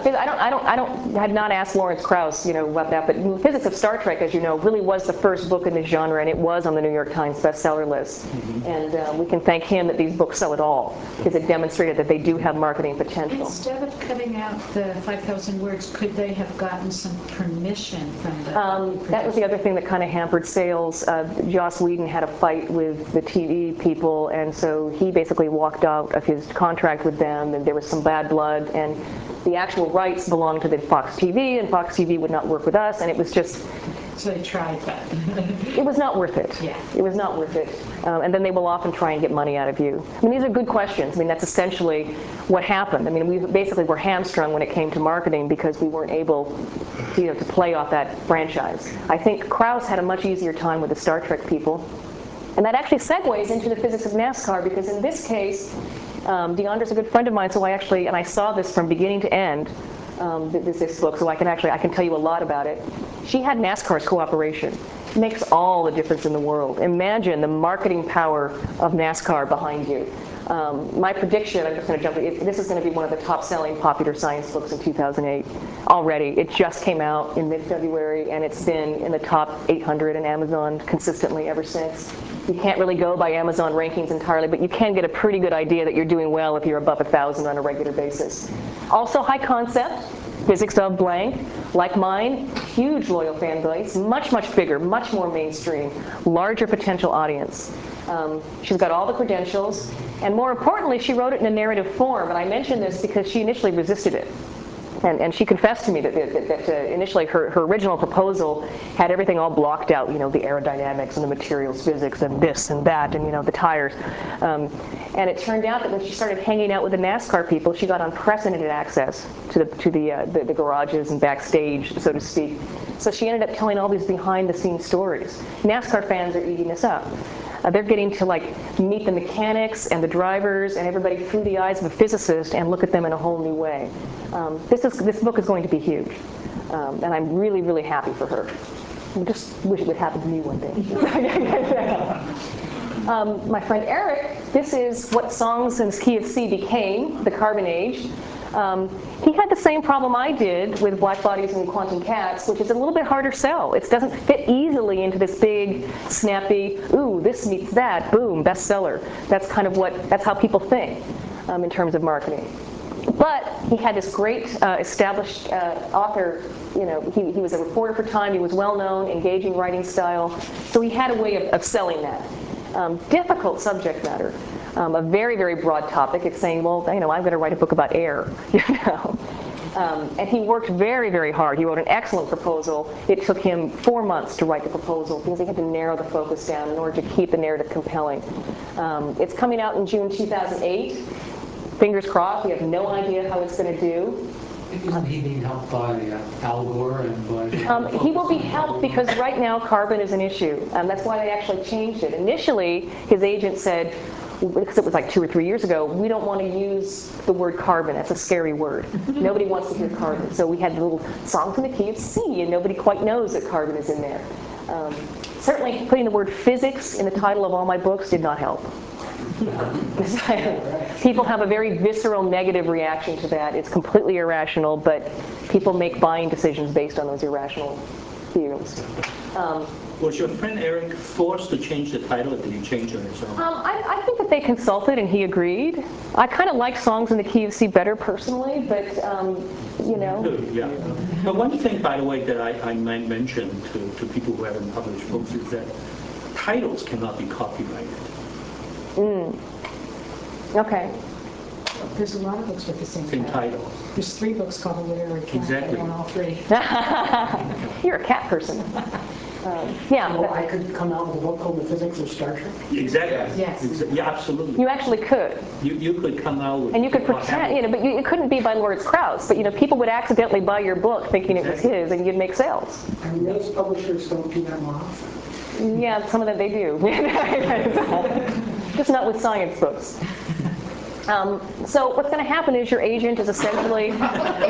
I had not asked Lawrence Krauss, about that, but the Physics of Star Trek, as you know, really was the first book in the genre, and it was on the New York Times bestseller list. Mm-hmm. And we can thank him that these books sell at all, because it demonstrated that they do have marketing potential. Instead of cutting out the 5,000 words, could they have gotten some permission from the that was the other thing that kind of hampered sales. Joss Whedon had a fight with the TV people, and so he basically walked out of his contract with them, and there was some bad blood, and the actual rights belonged to the Fox TV, and Fox TV would not work with us, and it was just... So they tried that. It was not worth it. Yeah. It was not worth it. And then they will often try and get money out of you. I mean, these are good questions. I mean, that's essentially what happened. I mean, we basically were hamstrung when it came to marketing because we weren't able, to play off that franchise. I think Krauss had a much easier time with the Star Trek people. And that actually segues into the physics of NASCAR, because in this case, Deandra's a good friend of mine, so I saw this from beginning to end, this book, so I can tell you a lot about it. She had NASCAR's cooperation. It makes all the difference in the world. Imagine the marketing power of NASCAR behind you. My prediction, I'm just going to jump in, this is going to be one of the top-selling popular science books in 2008 already. It just came out in mid-February, and it's been in the top 800 in Amazon consistently ever since. You can't really go by Amazon rankings entirely, but you can get a pretty good idea that you're doing well if you're above 1,000 on a regular basis. Also high concept, physics of blank, like mine, huge loyal fan base, much, much bigger, much more mainstream, larger potential audience. She's got all the credentials, and more importantly, she wrote it in a narrative form, and I mention this because she initially resisted it. And she confessed to me that initially her original proposal had everything all blocked out, the aerodynamics and the materials physics and this and that and, the tires. And it turned out that when she started hanging out with the NASCAR people, she got unprecedented access to the garages and backstage, so to speak. So she ended up telling all these behind-the-scenes stories. NASCAR fans are eating this up. They're getting to meet the mechanics and the drivers and everybody through the eyes of a physicist and look at them in a whole new way. This book is going to be huge, and I'm really, really happy for her. I just wish it would happen to me one day. My friend Eric, this is what Songs in Key of C became, the Carbon Age. He had the same problem I did with Black Bodies and Quantum Cats, which is a little bit harder sell. It doesn't fit easily into this big, snappy, ooh, this meets that, boom, bestseller. That's that's how people think in terms of marketing. But he had this great established author, he was a reporter for Time, he was well known, engaging writing style, so he had a way of selling that. Difficult subject matter, a very, very broad topic. It's saying, well, I'm going to write a book about air, And he worked very, very hard. He wrote an excellent proposal. It took him 4 months to write the proposal because he had to narrow the focus down in order to keep the narrative compelling. It's coming out in June 2008. Fingers crossed. We have no idea how it's going to do. Isn't he being helped by Al Gore and by... He will be helped because right now carbon is an issue. That's why they actually changed it. Initially, his agent said, because it was like 2 or 3 years ago, we don't want to use the word carbon. That's a scary word. Nobody wants to hear carbon. So we had the little Song from the Key of C, and nobody quite knows that carbon is in there. Certainly, putting the word physics in the title of all my books did not help. People have a very visceral negative reaction to that. It's completely irrational, but people make buying decisions based on those irrational views. Was your friend Eric forced to change the title, or did he change it on his own? I think that they consulted and he agreed. I kind of like Songs in the Key of C better personally, but, you know. Yeah. But one thing, by the way, that I might mention to people who haven't published books is that titles cannot be copyrighted. Okay. There's a lot of books with the same Same title. title. There's 3 books called The Literary Cat. Exactly. I own all 3. You're a cat person. Yeah. Well, I could come out with a book called The Physics of Star Trek. Exactly. Yes. Yeah, absolutely. You actually could. You could come out with... And you could pretend, you know, but it couldn't be by Lawrence Krauss. But, you know, people would accidentally buy your book thinking it was his, and you'd make sales. I mean, those publishers don't do that more often. Yeah, some of them they do. Just not with science books. So what's going to happen is your agent is essentially, you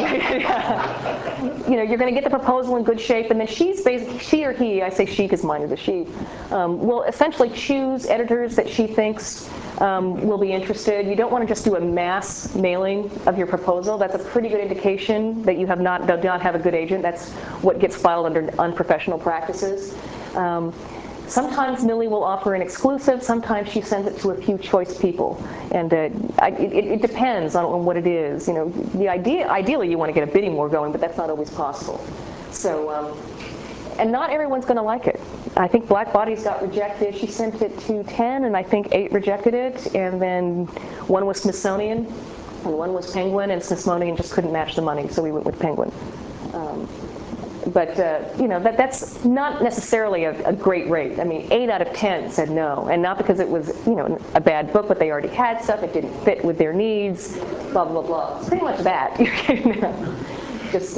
know, you're going to get the proposal in good shape, and then she or he, I say she because mine is a she, will essentially choose editors that she thinks will be interested. You don't want to just do a mass mailing of your proposal. That's a pretty good indication that you do not have a good agent. That's what gets filed under unprofessional practices. Sometimes Millie will offer an exclusive. Sometimes she sends it to a few choice people, and it depends on what it is. You know, ideally you want to get a bidding war going, but that's not always possible. So, and not everyone's going to like it. I think Black Bodies got rejected. She sent it to 10, and I think 8 rejected it, and then 1 was Smithsonian, and 1 was Penguin, and Smithsonian just couldn't match the money, so we went with Penguin. But you know, that's not necessarily a great rate. I mean, 8 out of 10 said no, and not because it was, you know, a bad book, but they already had stuff, it didn't fit with their needs, blah, blah, blah. It's pretty much that. Just,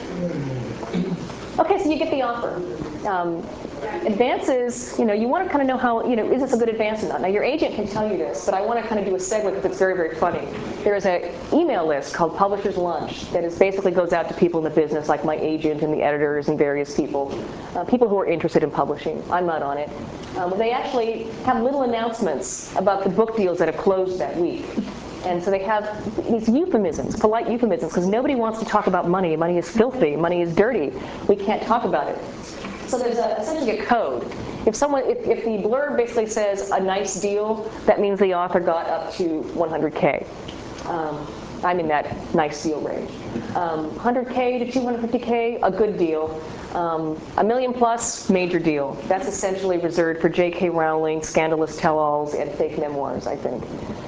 okay, so you get the offer. Advances, you know, you want to kind of know how, you know, is this a good advance or not? Now, your agent can tell you this, but I want to kind of do a segue because it's very, very funny. There is an email list called Publisher's Lunch that basically goes out to people in the business, like my agent and the editors and various people, people who are interested in publishing. I'm not on it. They actually have little announcements about the book deals that have closed that week. And so they have these euphemisms, polite euphemisms, because nobody wants to talk about money. Money is filthy. Money is dirty. We can't talk about it. So there's essentially a code. If the blurb basically says a nice deal, that means the author got up to 100K. I'm in that nice deal range. 100K to 250K, a good deal. $1 million plus, major deal. That's essentially reserved for J.K. Rowling, scandalous tell-alls, and fake memoirs, I think.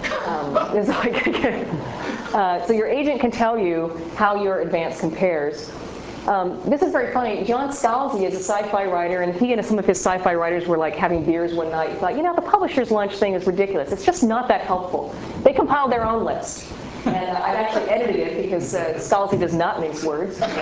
So your agent can tell you how your advance compares. This is very funny. John Scalzi is a sci-fi writer, and he and some of his sci-fi writers were like having beers one night. He thought, you know, the Publisher's Lunch thing is ridiculous. It's just not that helpful. They compiled their own list. And I've actually edited it because Scalzi does not mince words. 0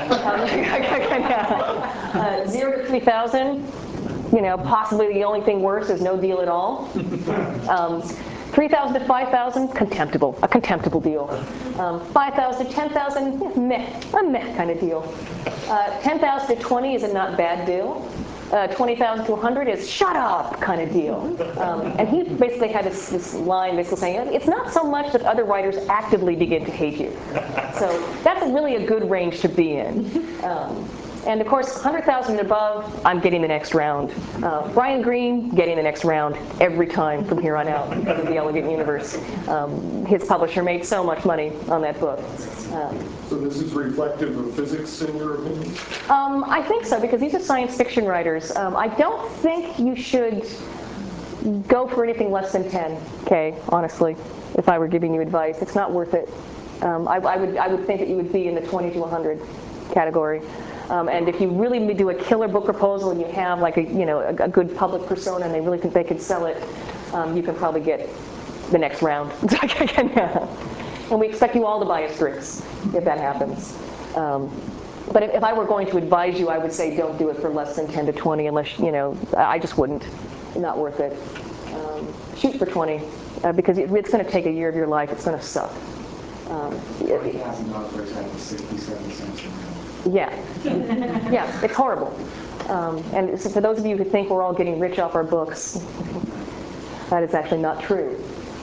to 3,000, you know, possibly the only thing worse is no deal at all. 3,000 to 5,000, contemptible, a contemptible deal. 5,000 to 10,000, meh, a meh kind of deal. 10,000 to 20 is a not bad deal. 20,000 to 100 is shut up kind of deal. And he basically had this line basically saying, it's not so much that other writers actively begin to hate you. So that's really a good range to be in. And of course, 100,000 and above, I'm getting the next round. Brian Greene, getting the next round every time from here on out because of The Elegant Universe. His publisher made so much money on that book. So this is reflective of physics, in your opinion? I think so, because these are science fiction writers. I don't think you should go for anything less than 10K, honestly, if I were giving you advice. It's not worth it. I would think that you would be in the 20 to 100 category. And if you really do a killer book proposal and you have like a good public persona and they really think they can sell it, you can probably get the next round. And we expect you all to buy Asterix if that happens. But if I were going to advise you, I would say don't do it for less than 10 to 20 unless, you know, I just wouldn't. Not worth it. Shoot for 20 because it's going to take a year of your life. It's going to suck. $40,000 for like 67 cents. Yeah, yeah, it's horrible. And so for those of you who think we're all getting rich off our books, that is actually not true.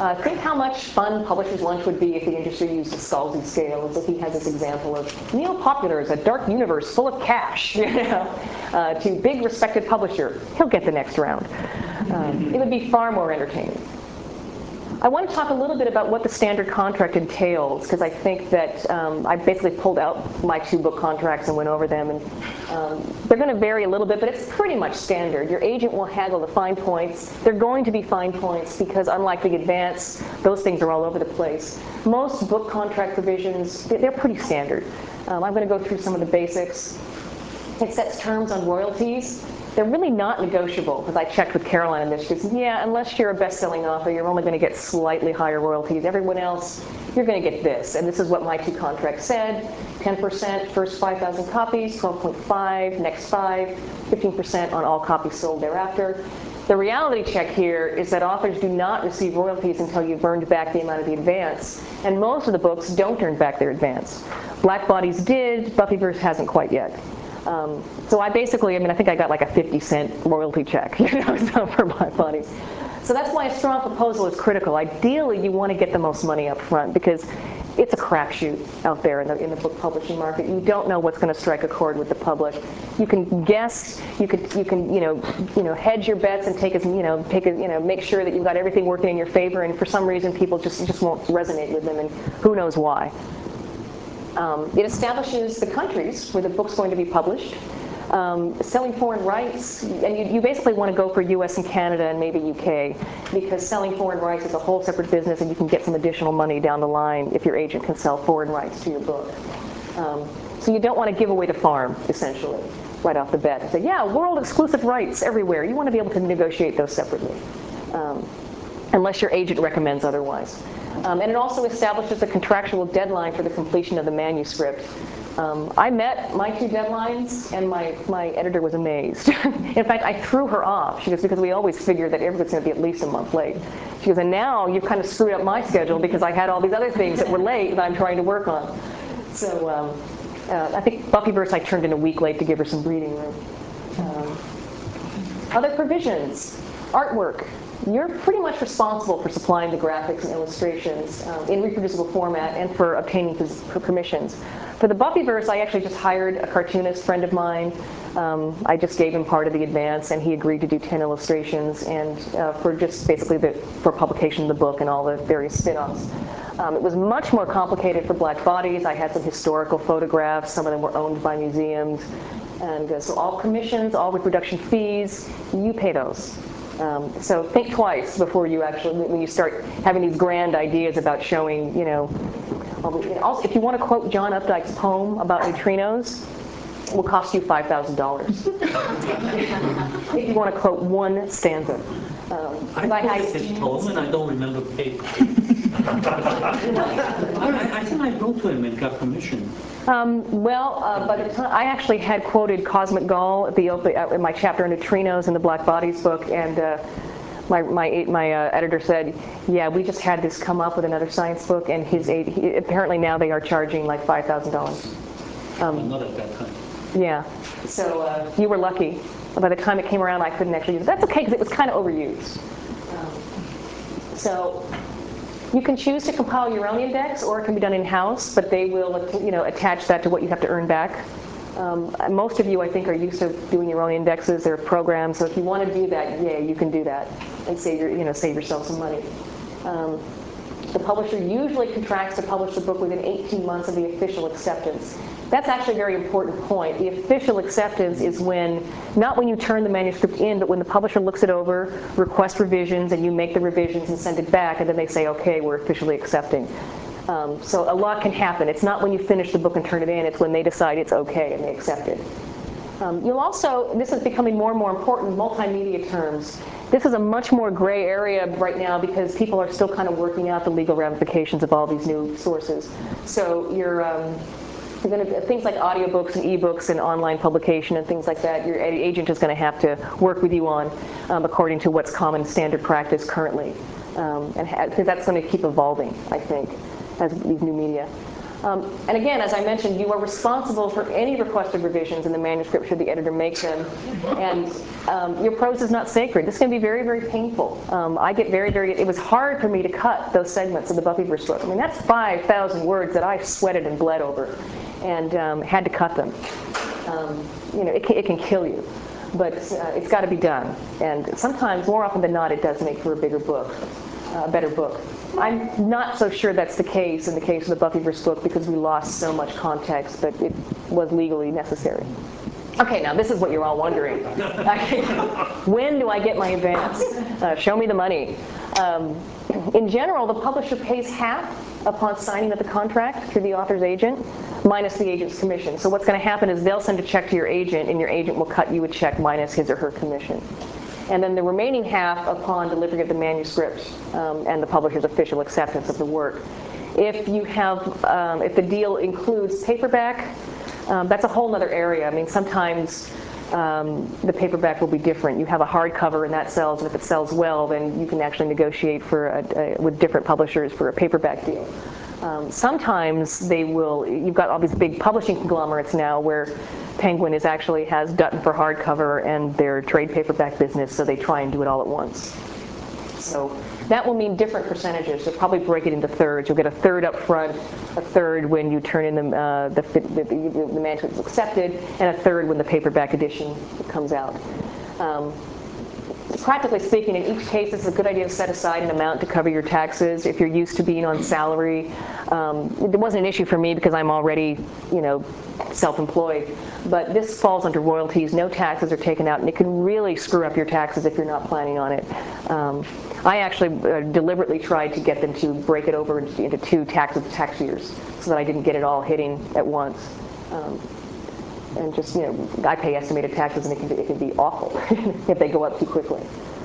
Think how much fun Publisher's Lunch would be if the industry used a Scalzi scale. So he has this example of neo-popular is a dark universe full of cash, to big respected publisher. He'll get the next round. It would be far more entertaining. I want to talk a little bit about what the standard contract entails, because I think that I basically pulled out my 2 book contracts and went over them, and they're going to vary a little bit, but it's pretty much standard. Your agent will haggle the fine points. They're going to be fine points because, unlike the advance, those things are all over the place. Most book contract provisions, they're pretty standard. I'm going to go through some of the basics. It sets terms on royalties. They're really not negotiable, because I checked with Caroline on this. She says, yeah, unless you're a best-selling author, you're only going to get slightly higher royalties. Everyone else, you're going to get this. And this is what my 2 contracts said. 10% first 5,000 copies, 12.5, next 5, 15% on all copies sold thereafter. The reality check here is that authors do not receive royalties until you've earned back the amount of the advance. And most of the books don't earn back their advance. Black Bodies did, Buffyverse hasn't quite yet. So I basically, I think I got like a 50-cent royalty check, so for Black Bodies. So that's why a strong proposal is critical. Ideally, you want to get the most money up front, because it's a crapshoot out there in the book publishing market. You don't know what's going to strike a chord with the public. You can guess, you can hedge your bets and make sure that you've got everything working in your favor. And for some reason, people just won't resonate with them, and who knows why. It establishes the countries where the book's going to be published. Selling foreign rights, and you basically want to go for US and Canada and maybe UK, because selling foreign rights is a whole separate business, and you can get some additional money down the line if your agent can sell foreign rights to your book. So you don't want to give away the farm, essentially, right off the bat. Say, yeah, world exclusive rights everywhere. You want to be able to negotiate those separately, unless your agent recommends otherwise. And it also establishes a contractual deadline for the completion of the manuscript. I met my 2 deadlines, and my editor was amazed. In fact, I threw her off. She goes, because we always figured that everybody's going to be at least a month late. She goes, and now you've kind of screwed up my schedule because I had all these other things that were late that I'm trying to work on. So I think Buffyverse I turned in a week late to give her some breathing room. Other provisions, artwork. You're pretty much responsible for supplying the graphics and illustrations in reproducible format and for obtaining permissions. For the Buffyverse, I actually just hired a cartoonist friend of mine. I just gave him part of the advance, and he agreed to do 10 illustrations and for just basically for publication of the book and all the various spin-offs. It was much more complicated for Black Bodies. I had some historical photographs. Some of them were owned by museums. And so all commissions, all reproduction fees, you pay those. So think twice before you when you start having these grand ideas about showing, also, if you want to quote John Updike's poem about neutrinos, it will cost you $5,000. If you want to quote one stanza. I his poem, and I don't remember paying. I think I wrote to him and got permission. By the time I actually had quoted Cosmic Gall in my chapter on neutrinos in the Black Bodies book, and my editor said, yeah, we just had this come up with another science book, and apparently now they are charging like $5,000. Not at that time. Yeah, so you were lucky. By the time it came around, I couldn't actually use it. That's okay, because it was kind of overused. So you can choose to compile your own index, or it can be done in-house, but they will attach that to what you have to earn back. Most of you, I think, are used to doing your own indexes. There are programs, so if you want to do that, yeah, you can do that and save yourself some money. The publisher usually contracts to publish the book within 18 months of the official acceptance. That's actually a very important point. The official acceptance is not when you turn the manuscript in, but when the publisher looks it over, requests revisions, and you make the revisions and send it back, and then they say, okay, we're officially accepting. So a lot can happen. It's not when you finish the book and turn it in, it's when they decide it's okay and they accept it. You'll also, this is becoming more and more important, multimedia terms. This is a much more gray area right now because people are still kind of working out the legal ramifications of all these new sources. So you're going to, things like audiobooks and ebooks and online publication and things like that, your agent is going to have to work with you on according to what's common standard practice currently. And because that's going to keep evolving, I think, as these new media. And again, as I mentioned, you are responsible for any requested revisions in the manuscript should the editor make them. And your prose is not sacred. This can be very, very painful. I get it was hard for me to cut those segments of the Buffyverse book. I mean, that's 5,000 words that I sweated and bled over and had to cut them. It can kill you. But it's got to be done. And sometimes, more often than not, it does make for a bigger book, a better book. I'm not so sure that's the case in the case of the Buffyverse book because we lost so much context, but it was legally necessary. Okay, now this is what you're all wondering. When do I get my advance? Show me the money. In general, the publisher pays half upon signing of the contract through the author's agent, minus the agent's commission. So what's going to happen is they'll send a check to your agent, and your agent will cut you a check minus his or her commission. And then the remaining half upon delivery of the manuscript and the publisher's official acceptance of the work. If the deal includes paperback, that's a whole other area. I mean, sometimes the paperback will be different. You have a hardcover and that sells, and if it sells well, then you can actually negotiate with different publishers for a paperback deal. Sometimes you've got all these big publishing conglomerates now where Penguin has Dutton for hardcover and their trade paperback business, so they try and do it all at once. So that will mean different percentages. They'll probably break it into thirds. You'll get a third up front, a third when you turn in the manuscript is accepted, and a third when the paperback edition comes out. Practically speaking, in each case, it's a good idea to set aside an amount to cover your taxes. If you're used to being on salary, it wasn't an issue for me because I'm already, self-employed. But this falls under royalties. No taxes are taken out, and it can really screw up your taxes if you're not planning on it. I actually deliberately tried to get them to break it over into two tax years so that I didn't get it all hitting at once. And just, I pay estimated taxes, and it can be awful if they go up too quickly.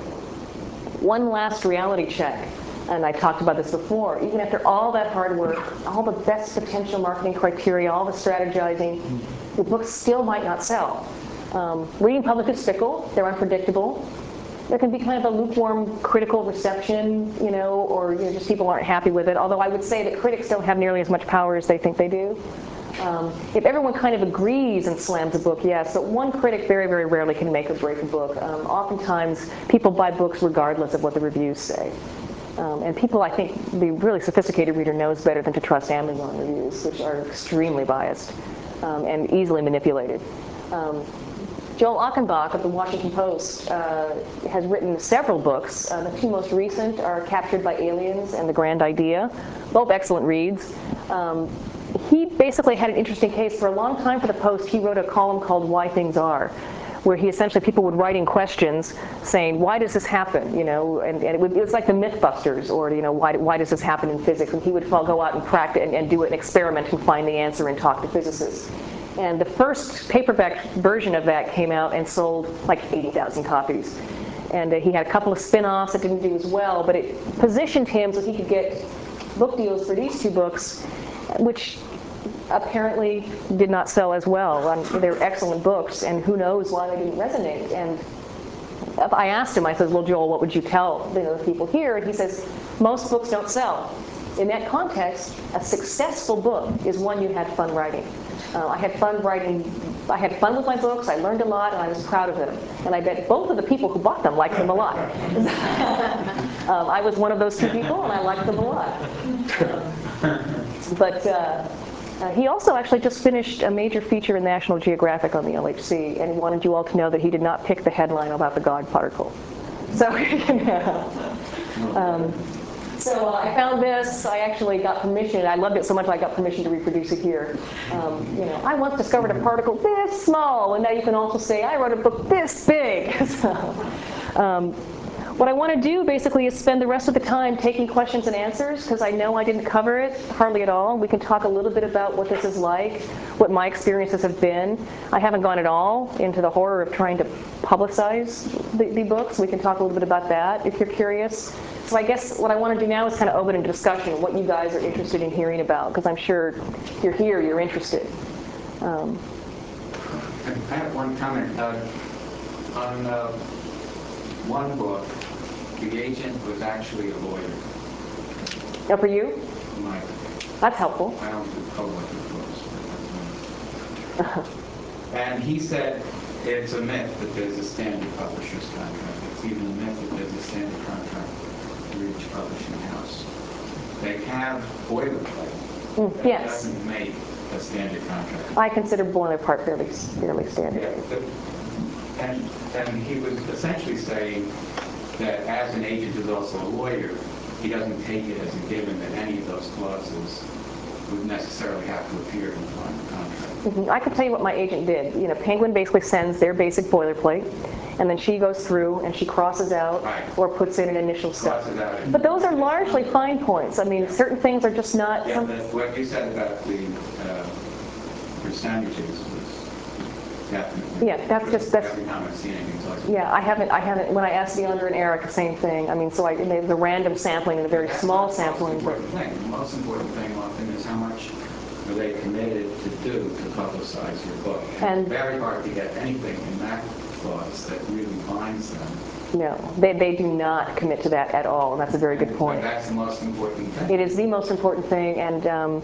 One last reality check, and I talked about this before. Even after all that hard work, all the best potential marketing criteria, all the strategizing, the books still might not sell. Reading public is fickle. They're unpredictable. There can be kind of a lukewarm critical reception, or just people aren't happy with it. Although I would say that critics don't have nearly as much power as they think they do. If everyone kind of agrees and slams a book, yes, but one critic very, very rarely can make or break a book. Oftentimes, people buy books regardless of what the reviews say. And people, I think, the really sophisticated reader knows better than to trust Amazon reviews, which are extremely biased and easily manipulated. Joel Achenbach of the Washington Post has written several books. The two most recent are Captured by Aliens and The Grand Idea, both excellent reads. He basically had an interesting case. For a long time for the Post, he wrote a column called Why Things Are, where people would write in questions saying, why does this happen? And it was like the Mythbusters, or why does this happen in physics? And he would go out and practice and do an experiment and find the answer and talk to physicists. And the first paperback version of that came out and sold like 80,000 copies. And he had a couple of spin-offs that didn't do as well, but it positioned him so he could get book deals for these two books, which apparently did not sell as well. They're excellent books, and who knows why they didn't resonate. And I asked him, I said, well, Joel, what would you tell the people here? And he says, most books don't sell. In that context, a successful book is one you had fun writing. I had fun writing. I had fun with my books. I learned a lot, and I was proud of them. And I bet both of the people who bought them liked them a lot. I was one of those two people, and I liked them a lot. But he also actually just finished a major feature in National Geographic on the LHC, and he wanted you all to know that he did not pick the headline about the God particle. So, So I found this. I actually got permission. I loved it so much I got permission to reproduce it here. I once discovered a particle this small, and now you can also say, I wrote a book this big. What I want to do basically is spend the rest of the time taking questions and answers, because I know I didn't cover it hardly at all. We can talk a little bit about what this is like, what my experiences have been. I haven't gone at all into the horror of trying to publicize the books. We can talk a little bit about that if you're curious. So I guess what I want to do now is kind of open a discussion, what you guys are interested in hearing about, because I'm sure if you're here, you're interested. I have one comment. On one book, the agent was actually a lawyer. Now for you? Mike. That's helpful. I don't do co-author books. And he said it's a myth that there's a standard publisher's contract. It's even a myth that there's a standard contract for each publishing house. They have boilerplate. That Yes. doesn't make a standard contract. I consider boilerplate fairly standard. Yeah, and he was essentially saying that as an agent who's also a lawyer, he doesn't take it as a given that any of those clauses would necessarily have to appear in the final contract. I can tell you what my agent did. You know, Penguin basically sends their basic boilerplate, and then she goes through and she crosses out or puts in an initial stuff. But those are largely fine points. I mean, certain things are just not. Yeah, what you said about the percentages was definitely. Yeah, that's just every time I've seen anything like that. Yeah, I haven't. When I asked Leandra and Eric, same thing. I mean, so there was a random sampling and a very small sampling. The most important thing often is how much are they committed to do to publicize your book. And it's very hard to get anything in that clause that really binds them. No, they do not commit to that at all, and that's a very good point. But that's the most important thing. It is the most important thing, and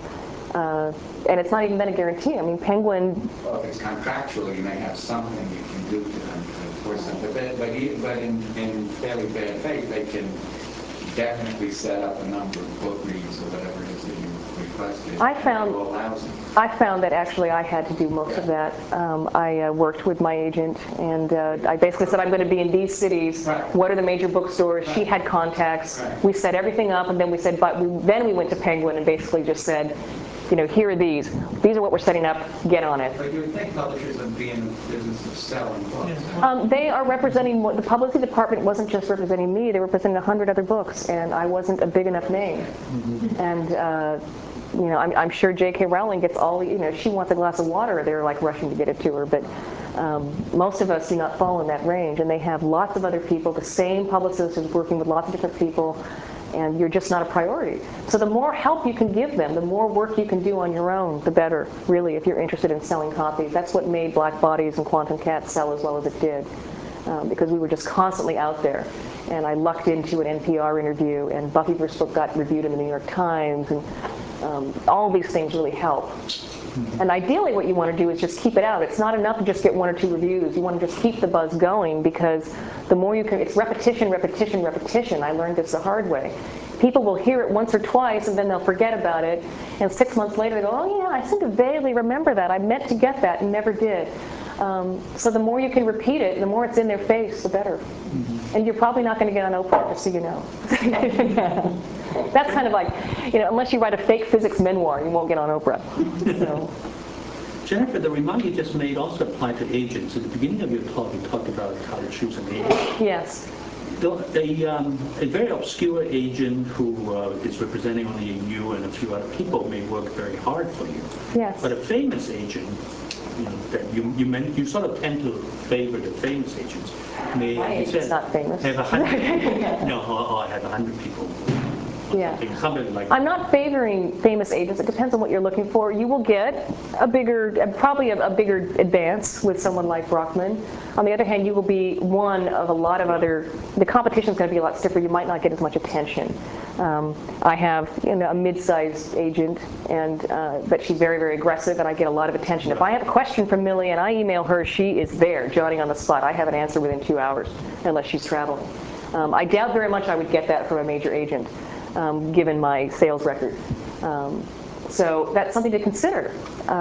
it's not even been a guarantee. I mean, Penguin. Well, if it's contractual, you may have something you can do to them to force them. But in fairly bad faith, they can definitely set up a number of book reads or whatever it is that you requested. I found that actually I had to do most of that. I worked with my agent, and I basically said, I'm going to be in these cities. Right. What are the major bookstores? She had contacts. Right. We set everything up, and then we said, then we went to Penguin and basically just said, you know, here are these. These are what we're setting up. Get on it. But you would think publishers would be in the business of selling books. They are representing, the publicity department wasn't just representing me, they were representing 100 other books, and I wasn't a big enough name. And, you know, I'm sure J.K. Rowling gets all, you know, she wants a glass of water, they're like rushing to get it to her, but most of us do not fall in that range, and they have lots of other people, the same publicist is working with lots of different people, and you're just not a priority. So the more help you can give them, the more work you can do on your own, the better, really, if you're interested in selling copies. That's what made Black Bodies and Quantum Cats sell as well as it did, because we were just constantly out there. And I lucked into an NPR interview, and Buffyverse book got reviewed in the New York Times, and all these things really help. And ideally what you want to do is just keep it out. It's not enough to just get 1 or 2 reviews. You want to just keep the buzz going, because the more you can, it's repetition, repetition, repetition. I learned this the hard way. People will hear it once or twice and then they'll forget about it. And 6 months later they go, oh yeah, I seem to vaguely remember that. I meant to get that and never did. So the more you can repeat it, the more it's in their face, the better. And you're probably not going to get on Oprah, just so you know. That's kind of like, you know, unless you write a fake physics memoir, you won't get on Oprah. So. Jennifer, the remark you just made also applied to agents. At the beginning of your talk, you talked about how to choose an agent. Yes. A very obscure agent who is representing only you and a few other people may work very hard for you. Yes. But a famous agent, you know, that you sort of tend to favor the famous agents. My agent's not famous. Have 100, no, or have 100 people. Yeah. Something like. I'm not favoring famous agents. It depends on what you're looking for. You will get probably a bigger advance with someone like Brockman. On the other hand, you will be one of a lot of other. The competition's going to be a lot stiffer. You might not get as much attention. I have, you know, a mid-sized agent, but she's very, very aggressive, and I get a lot of attention. If I have a question from Millie and I email her, she is there, jotting on the spot. I have an answer within 2 hours, unless she's traveling. I doubt very much I would get that from a major agent. Given my sales record. So that's something to consider.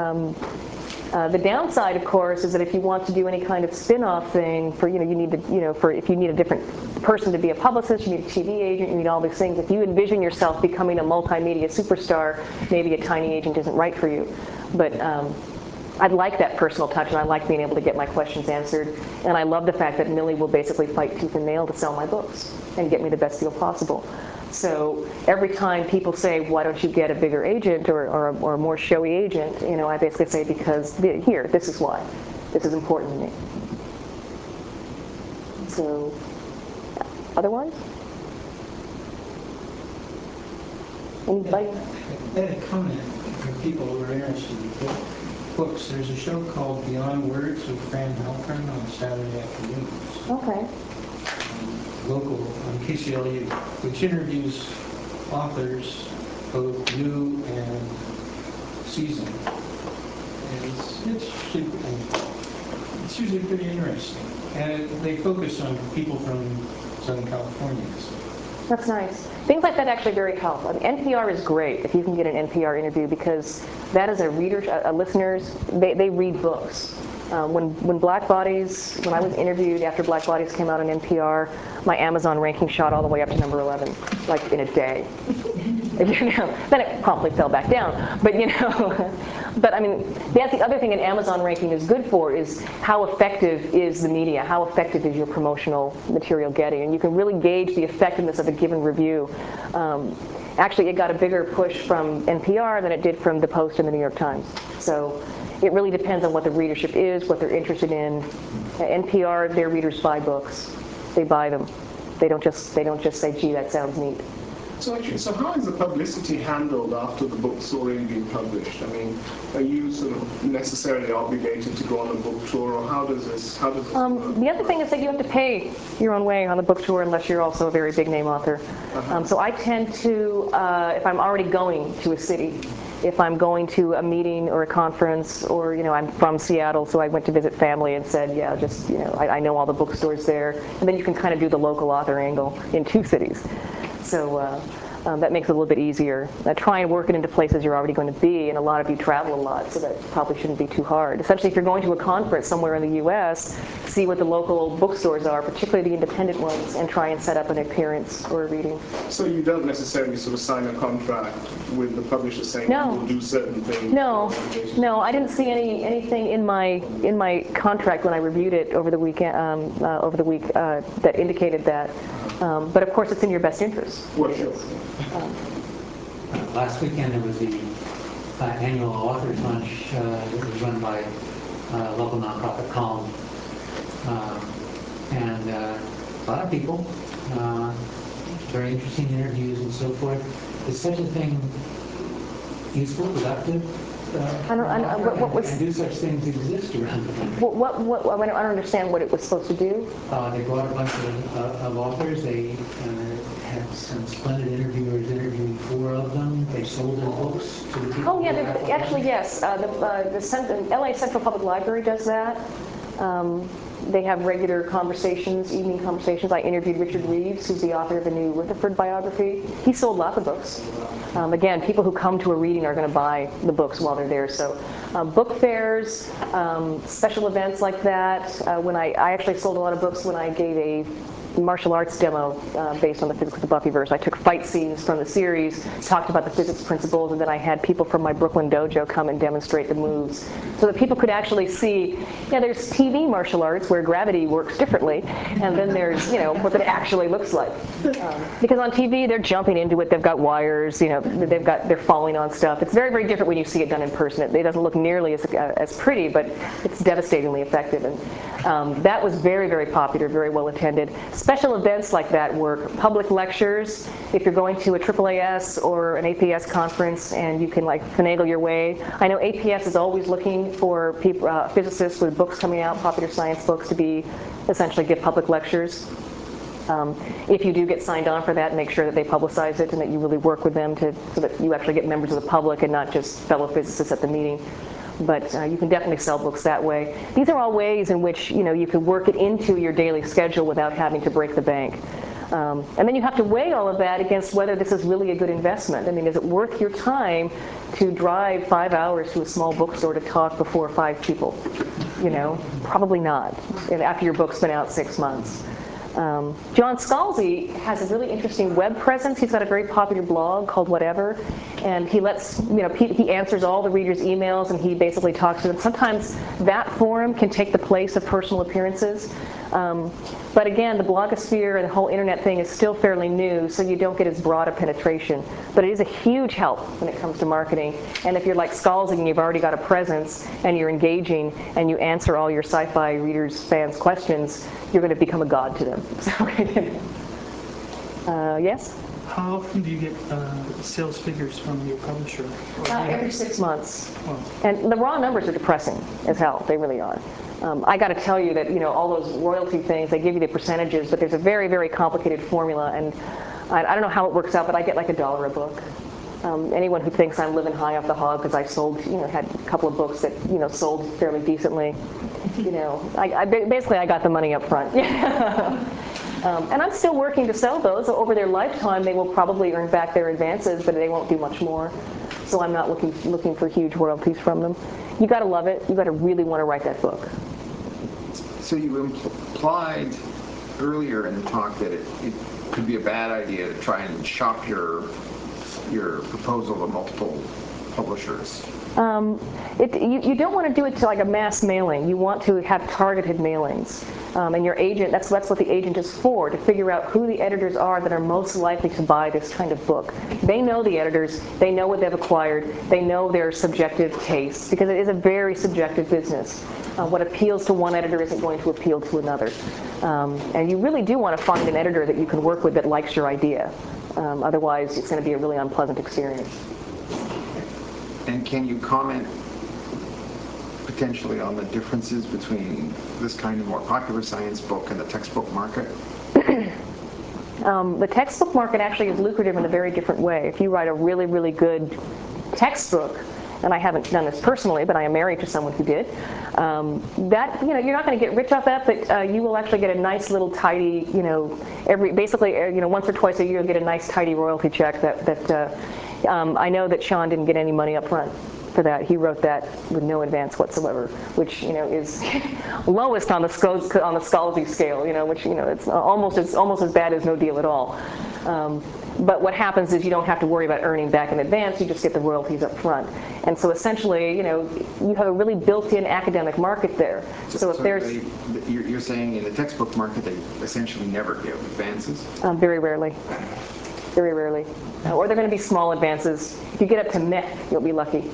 The downside, of course, is that if you want to do any kind of spin-off thing, for, you know, you need to, you know, for if you need a different person to be a publicist, you need a TV agent, you need all these things. If you envision yourself becoming a multimedia superstar, maybe a tiny agent isn't right for you. But I'd like that personal touch, and I like being able to get my questions answered. And I love the fact that Millie will basically fight tooth and nail to sell my books and get me the best deal possible. So every time people say, why don't you get a bigger agent or a more showy agent, you know, I basically say, because here, this is why. This is important to me. So, otherwise? Anybody? I had a comment for people who are interested in books. There's a show called Beyond Words with Fran Halpern on Saturday afternoons. Okay. Local on KCLU, which interviews authors both new and seasoned. And it's usually pretty interesting. And they focus on people from Southern California. So. That's nice. Things like that actually very help. I mean, NPR is great if you can get an NPR interview, because that is a listeners, they read books. When Black Bodies, when I was interviewed after Black Bodies came out on NPR, my Amazon ranking shot all the way up to number 11, like in a day. Then it promptly fell back down. But but I mean, that's the other thing an Amazon ranking is good for, is how effective is the media, how effective is your promotional material getting, and you can really gauge the effectiveness of a given review. Actually, it got a bigger push from NPR than it did from The Post and the New York Times. So it really depends on what the readership is, what they're interested in. NPR, their readers buy books. They buy them. They don't just say, gee, that sounds neat. So how is the publicity handled after the book's already been published? I mean, are you sort of necessarily obligated to go on a book tour, or how does this work? The other thing is that you have to pay your own way on the book tour unless you're also a very big name author. So I tend to, if I'm already going to a city, if I'm going to a meeting or a conference, or I'm from Seattle, so I went to visit family and said, yeah, just I know all the bookstores there, and then you can kind of do the local author angle in 2 cities. So that makes it a little bit easier. Try and work it into places you're already going to be, and a lot of you travel a lot, so that probably shouldn't be too hard. Essentially, if you're going to a conference somewhere in the U.S., see what the local bookstores are, particularly the independent ones, and try and set up an appearance or a reading. So you don't necessarily sort of sign a contract with the publisher saying you will do certain things? No, I didn't see anything in my contract when I reviewed it over the week that indicated that. But of course, it's in your best interest. Well, sure. Last weekend there was the annual authors lunch that was run by local nonprofit Calm, and a lot of people, very interesting interviews and so forth. Is such a thing useful, productive? And do such things exist around the country? I don't understand what it was supposed to do. They brought a bunch of authors. They had some splendid interviewers interviewing 4 of them. They sold their books to the people. Oh yeah, actually yes. The LA Central Public Library does that. They have regular conversations, evening conversations. I interviewed Richard Reeves, who's the author of the new Rutherford biography. He sold lots of books. Again, people who come to a reading are going to buy the books while they're there. So book fairs, special events like that. When I actually sold a lot of books when I gave a martial arts demo based on the physics of the Buffyverse. I took fight scenes from the series, talked about the physics principles, and then I had people from my Brooklyn dojo come and demonstrate the moves so that people could actually see, there's TV martial arts where gravity works differently, and then there's, what it actually looks like. Because on TV, they're jumping into it, they've got wires, they're falling on stuff. It's very, very different when you see it done in person. It doesn't look nearly as pretty, but it's devastatingly effective. And that was very, very popular, very well attended. Special events like that work. Public lectures, if you're going to a AAAS or an APS conference and you can finagle your way. I know APS is always looking for people, physicists with books coming out, popular science books, to essentially give public lectures. If you do get signed on for that, make sure that they publicize it and that you really work with them so that you actually get members of the public and not just fellow physicists at the meeting. But you can definitely sell books that way. These are all ways in which you can work it into your daily schedule without having to break the bank. And then you have to weigh all of that against whether this is really a good investment. I mean, is it worth your time to drive 5 hours to a small bookstore to talk before 5 people? Probably not, after your book's been out 6 months. John Scalzi has a really interesting web presence. He's got a very popular blog called Whatever, and he he answers all the readers' emails, and he basically talks to them. Sometimes that forum can take the place of personal appearances. But again, the blogosphere and the whole internet thing is still fairly new, so you don't get as broad a penetration. But it is a huge help when it comes to marketing. And if you're like Scalzi and you've already got a presence and you're engaging and you answer all your sci-fi readers, fans' questions, you're going to become a god to them. Yes? How often do you get sales figures from your publisher? Every 6 months. And the raw numbers are depressing as hell. They really are. I got to tell you that all those royalty things, they give you the percentages, but there's a very, very complicated formula, and I don't know how it works out, but I get like $1 a book. Anyone who thinks I'm living high off the hog because I sold, had a couple of books that, sold fairly decently, basically I got the money up front. And I'm still working to sell those. Over their lifetime, they will probably earn back their advances, but they won't do much more. So I'm not looking for huge royalties from them. You got to love it. You got to really want to write that book. So you implied earlier in the talk that it could be a bad idea to try and shop your proposal to multiple publishers. You don't want to do it to like a mass mailing. You want to have targeted mailings. And your agent, that's what the agent is for, to figure out who the editors are that are most likely to buy this kind of book. They know the editors. They know what they've acquired. They know their subjective tastes, because it is a very subjective business. What appeals to one editor isn't going to appeal to another. And you really do want to find an editor that you can work with that likes your idea. Otherwise, it's going to be a really unpleasant experience. And can you comment potentially on the differences between this kind of more popular science book and the textbook market? The textbook market actually is lucrative in a very different way. If you write a really, really good textbook, and I haven't done this personally, but I am married to someone who did, that, you're not going to get rich off that, but you will actually get a nice little tidy, basically, once or twice a year, you'll get a nice tidy royalty check that I know that Sean didn't get any money up front for that. He wrote that with no advance whatsoever, which is lowest on the Scalzi scale. Which it's almost as bad as no deal at all. But what happens is you don't have to worry about earning back in advance. You just get the royalties up front. And so essentially, you have a really built-in academic market there. So if there's you're saying in the textbook market they essentially never give advances? Very rarely. Very rarely. Or they're going to be small advances. If you get up to meh, you'll be lucky.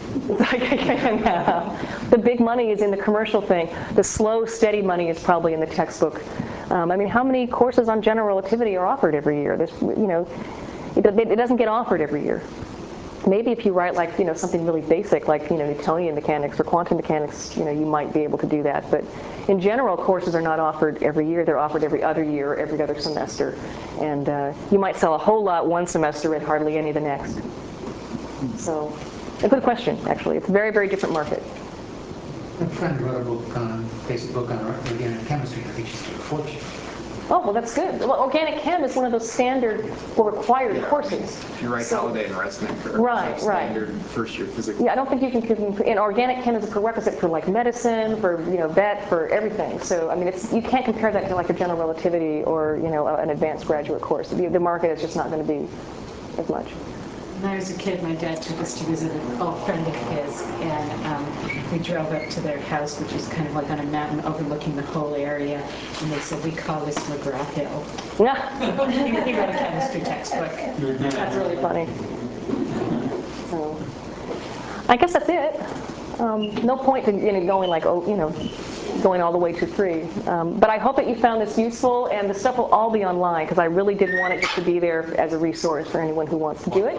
The big money is in the commercial thing. The slow, steady money is probably in the textbook. How many courses on general relativity are offered every year? It doesn't get offered every year. Maybe if you write something really basic like Newtonian mechanics or quantum mechanics, you might be able to do that. But in general, courses are not offered every year. They're offered every other year, every other semester. And you might sell a whole lot one semester and hardly any the next. So, a good question, actually. It's a very, very different market. My friend wrote a book, basic book on organic chemistry. I think she's doing a fortune. Oh, well, that's good. Well, organic chem is one of those standard or required courses. You write Halliday and Resnick or standard first-year physics. Yeah, I don't think you can. And organic chem is a prerequisite for medicine, for vet, for everything. So you can't compare that to a general relativity or an advanced graduate course. The market is just not going to be as much. When I was a kid, my dad took us to visit an old friend of his, and we drove up to their house, which is kind of like on a mountain overlooking the whole area, and they said, "We call this McGraw Hill." Yeah. He wrote a chemistry textbook. That's really funny. So, I guess that's it. No point in going going all the way to 3. But I hope that you found this useful, and the stuff will all be online because I really did want it just to be there as a resource for anyone who wants to do it.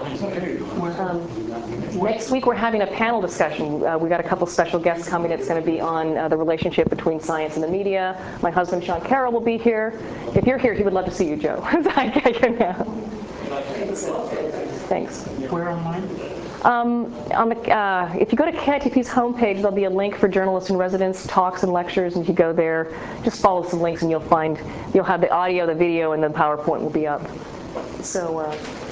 Next week we're having a panel discussion. We got a couple special guests coming. It's going to be on the relationship between science and the media. My husband Sean Carroll will be here. If you're here, he would love to see you, Joe. Thanks. Where online? If you go to KITP's homepage, there'll be a link for journalists in residence, talks and lectures, and if you go there, just follow some links and you'll have the audio, the video, and the PowerPoint will be up. So